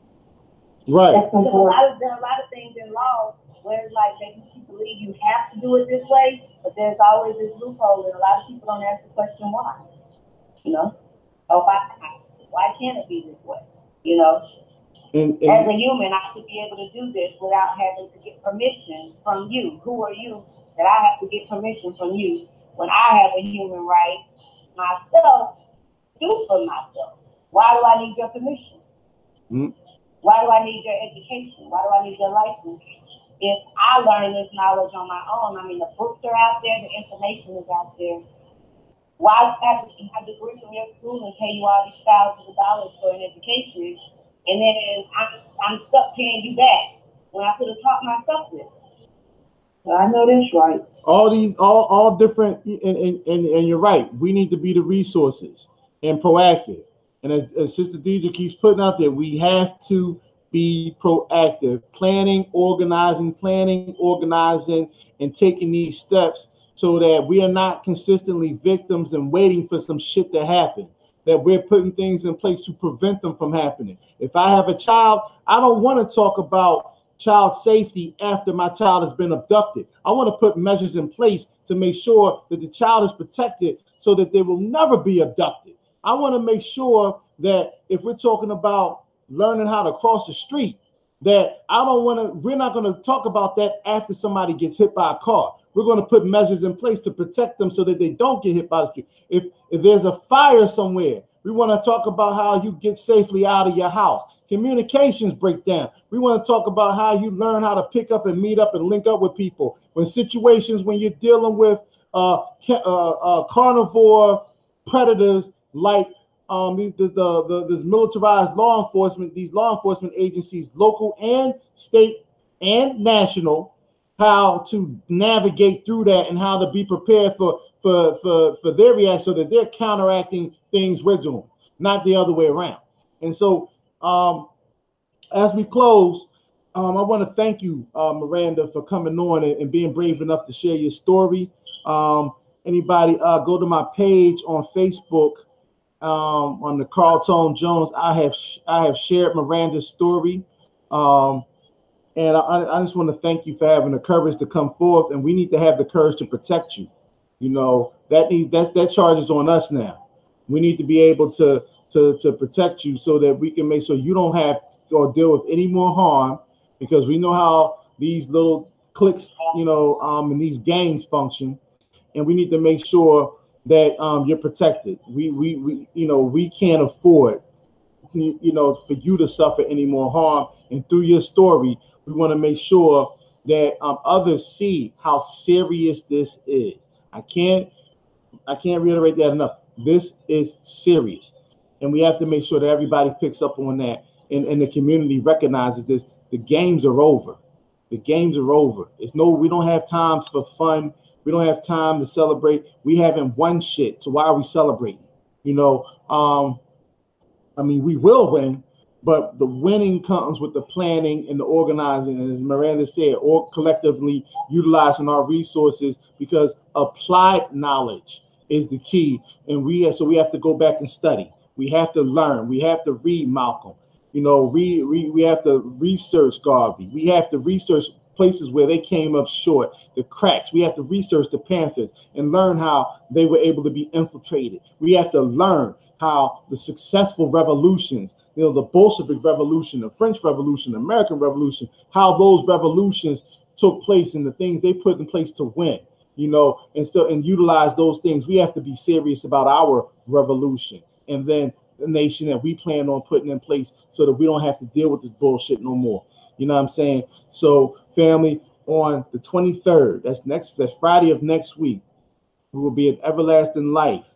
Right. There's a lot of, there are a lot of things in law where it's like they make you believe you have to do it this way, but there's always this loophole, and a lot of people don't ask the question why. You know, oh, why, why can't it be this way? You know, and, and, as a human, I should be able to do this without having to get permission from you. Who are you that I have to get permission from you when I have a human right myself to do for myself? Why do I need your permission? Mm-hmm. Why do I need your education? Why do I need your license? If I learn this knowledge on my own, I mean, the books are out there, the information is out there. Why do I have to have a degree from your school and pay you all these thousands of dollars for an education, and then I'm, I'm stuck paying you back when I could have taught myself this? Well, I know that's right. All these, all, all different, and, and, and, and you're right. We need to be the resources and proactive. And as, as Sister Deidre keeps putting out there, we have to be proactive, planning, organizing, planning, organizing, and taking these steps so that we are not consistently victims and waiting for some shit to happen, that we're putting things in place to prevent them from happening. If I have a child, I don't want to talk about child safety after my child has been abducted. I want to put measures in place to make sure that the child is protected so that they will never be abducted. I want to make sure that if we're talking about learning how to cross the street, that I don't want to, we're not going to talk about that after somebody gets hit by a car. We're going to put measures in place to protect them so that they don't get hit by the street. If, if there's a fire somewhere, we want to talk about how you get safely out of your house. Communications break down. We want to talk about how you learn how to pick up and meet up and link up with people. When situations, when you're dealing with uh, uh, uh, carnivore predators like um, these, the, the, the, this militarized law enforcement, these law enforcement agencies, local and state and national, how to navigate through that and how to be prepared for, for, for, for their reaction so that they're counteracting things we're doing, not the other way around. And so um, as we close, um, I want to thank you, uh, Miranda, for coming on and, and being brave enough to share your story. Um, anybody, uh, go to my page on Facebook. Um, on the Carl Tone Jones, I have I have shared Miranda's story, um, and I, I just want to thank you for having the courage to come forth. And we need to have the courage to protect you. You know that needs that that charge is on us now. We need to be able to to to protect you so that we can make sure you don't have to or deal with any more harm, because we know how these little cliques, you know, um, and these gangs function, and we need to make sure that um, you're protected. We, we, we, you know, we can't afford, you, you know, for you to suffer any more harm. And through your story, we want to make sure that um, others see how serious this is. I can't, I can't reiterate that enough. This is serious, and we have to make sure that everybody picks up on that, and, and the community recognizes this. The games are over. The games are over. It's no, we don't have times for fun. We don't have time to celebrate. We haven't won shit, so why are we celebrating? You know, um, I mean, we will win, but the winning comes with the planning and the organizing, and as Miranda said, or collectively utilizing our resources, because applied knowledge is the key. And we, so we have to go back and study. We have to learn. We have to read Malcolm. You know, read, read, we have to research Garvey. We have to research places where they came up short, the cracks. We have to research the Panthers and learn how they were able to be infiltrated. We have to learn how the successful revolutions, you know, the Bolshevik Revolution, the French Revolution, the American Revolution, how those revolutions took place and the things they put in place to win, you know, and still and utilize those things. We have to be serious about our revolution, and then the nation that we plan on putting in place so that we don't have to deal with this bullshit no more. You know what I'm saying? So, family, on the twenty-third, that's next, that's Friday of next week, we will be at Everlasting Life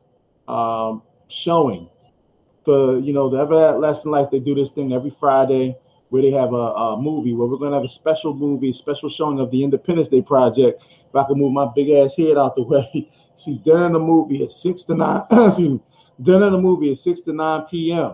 um, showing for, you know, the Everlasting Life. They do this thing every Friday where they have a, a movie where we're going to have a special movie, special showing of the Independence Day Project. If I can move my big ass head out the way. See, during the movie at six to nine, excuse me, during the movie at six to nine p.m.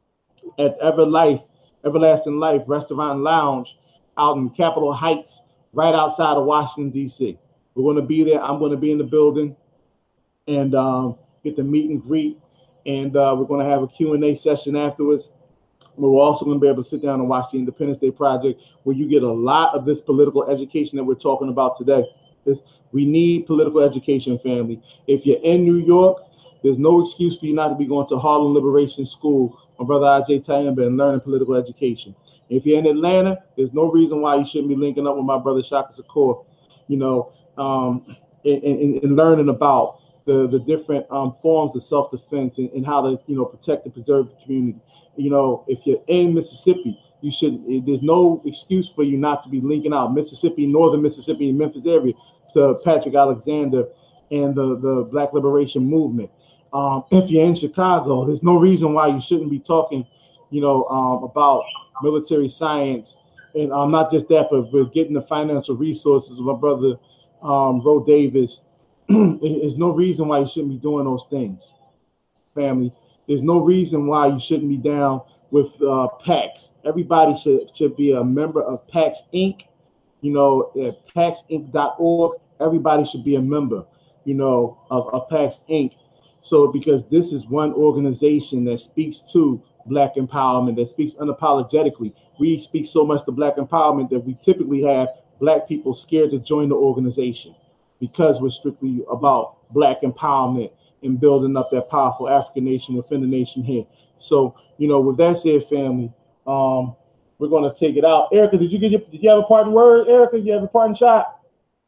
at Everlife, Everlasting Life Restaurant and Lounge out in Capitol Heights, right outside of Washington, D C. We're going to be there. I'm going to be in the building and um, get the meet and greet. And uh, we're going to have a Q and A session afterwards. We're also going to be able to sit down and watch the Independence Day Project, where you get a lot of this political education that we're talking about today. This, we need political education, family. If you're in New York, there's no excuse for you not to be going to Harlem Liberation School, my brother Ajay Tayemba, and learning political education. If you're in Atlanta, there's no reason why you shouldn't be linking up with my brother Shaka Shakur, you know, um, and, and, and learning about the, the different um, forms of self-defense and, and how to, you know, protect and preserve the community. You know, if you're in Mississippi, you should, there's no excuse for you not to be linking out Mississippi, northern Mississippi, and Memphis area to Patrick Alexander and the, the Black Liberation Movement. Um, if you're in Chicago, there's no reason why you shouldn't be talking, you know, um, about military science, and um, not just that, but, but getting the financial resources. My brother, um, Ro Davis, there's no reason why you shouldn't be doing those things, family. There's no reason why you shouldn't be down with uh, PAX. Everybody should should be a member of PAX Incorporated. You know, at pax inc dot org. Everybody should be a member, you know, of, of PAX Incorporated. So, because this is one organization that speaks to Black empowerment, that speaks unapologetically. We speak so much to Black empowerment that we typically have Black people scared to join the organization, because we're strictly about Black empowerment and building up that powerful African nation within the nation here. So, you know, with that said, family, um, we're going to take it out. Erica, did you get your, did you have a parting word? Erica, you have a parting shot?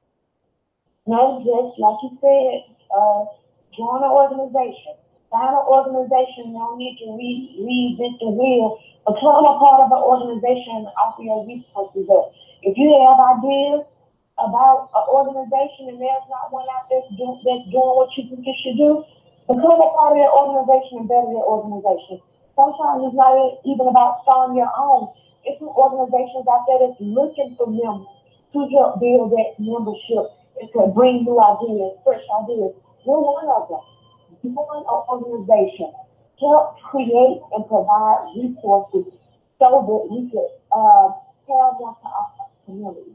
No, just like you said, uh, join an organization. Find an organization. You don't need to re- reinvent the wheel. Become a part of an organization and offer your resources up. If you have ideas about an organization and there's not one out there do, that's doing what you think it should do, become a part of that organization and better your organization. Sometimes it's not even about starting your own. It's some organizations out there that's looking for members to help build that membership and to bring new ideas, fresh ideas. We're one of them. Join an organization. Help create and provide resources so that we could uh, have more to offer community.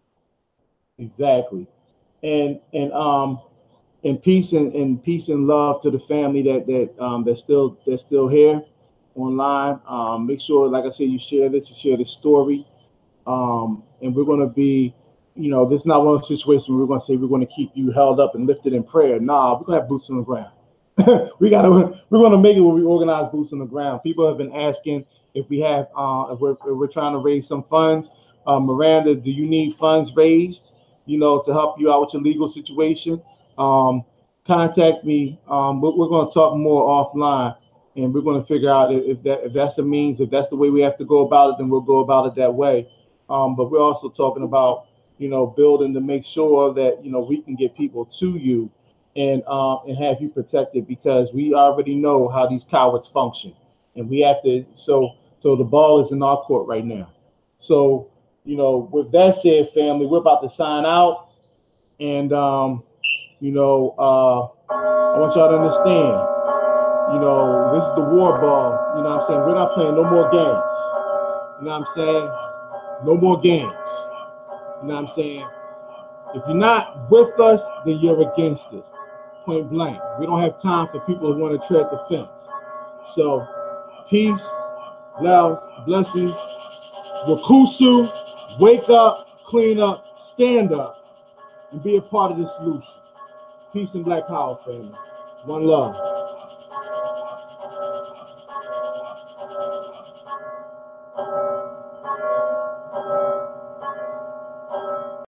Exactly. And and um and peace and, and peace and love to the family that that um that's still that's still here online. Um, make sure, like I said, you share this, you share this story. Um, and we're gonna be, you know, this is not one of those situations where we're gonna say we're gonna keep you held up and lifted in prayer. Nah, we're gonna have boots on the ground. we gotta we're gonna make it where we organize boots on the ground. People have been asking if we have uh if we're, if we're trying to raise some funds. Uh, Miranda, do you need funds raised, you know, to help you out with your legal situation? Um, contact me. Um, we're, we're gonna talk more offline, and we're gonna figure out if that if that's a means, if that's the way we have to go about it, then we'll go about it that way. Um, but we're also talking about, you know, building to make sure that, you know, we can get people to you and uh, and have you protected, because we already know how these cowards function, and we have to. So so the ball is in our court right now. So, you know, with that said, family, we're about to sign out, and um, you know, uh, I want y'all to understand. You know, this is the war ball. You know what I'm saying? We're not playing no more games. You know what I'm saying? No more games. You know what I'm saying? If you're not with us, then you're against us. Point blank. We don't have time for people who want to tread the fence. So, peace, love, blessings. Wakusu, wake up, clean up, stand up, and be a part of the solution. Peace and Black Power, family. One love.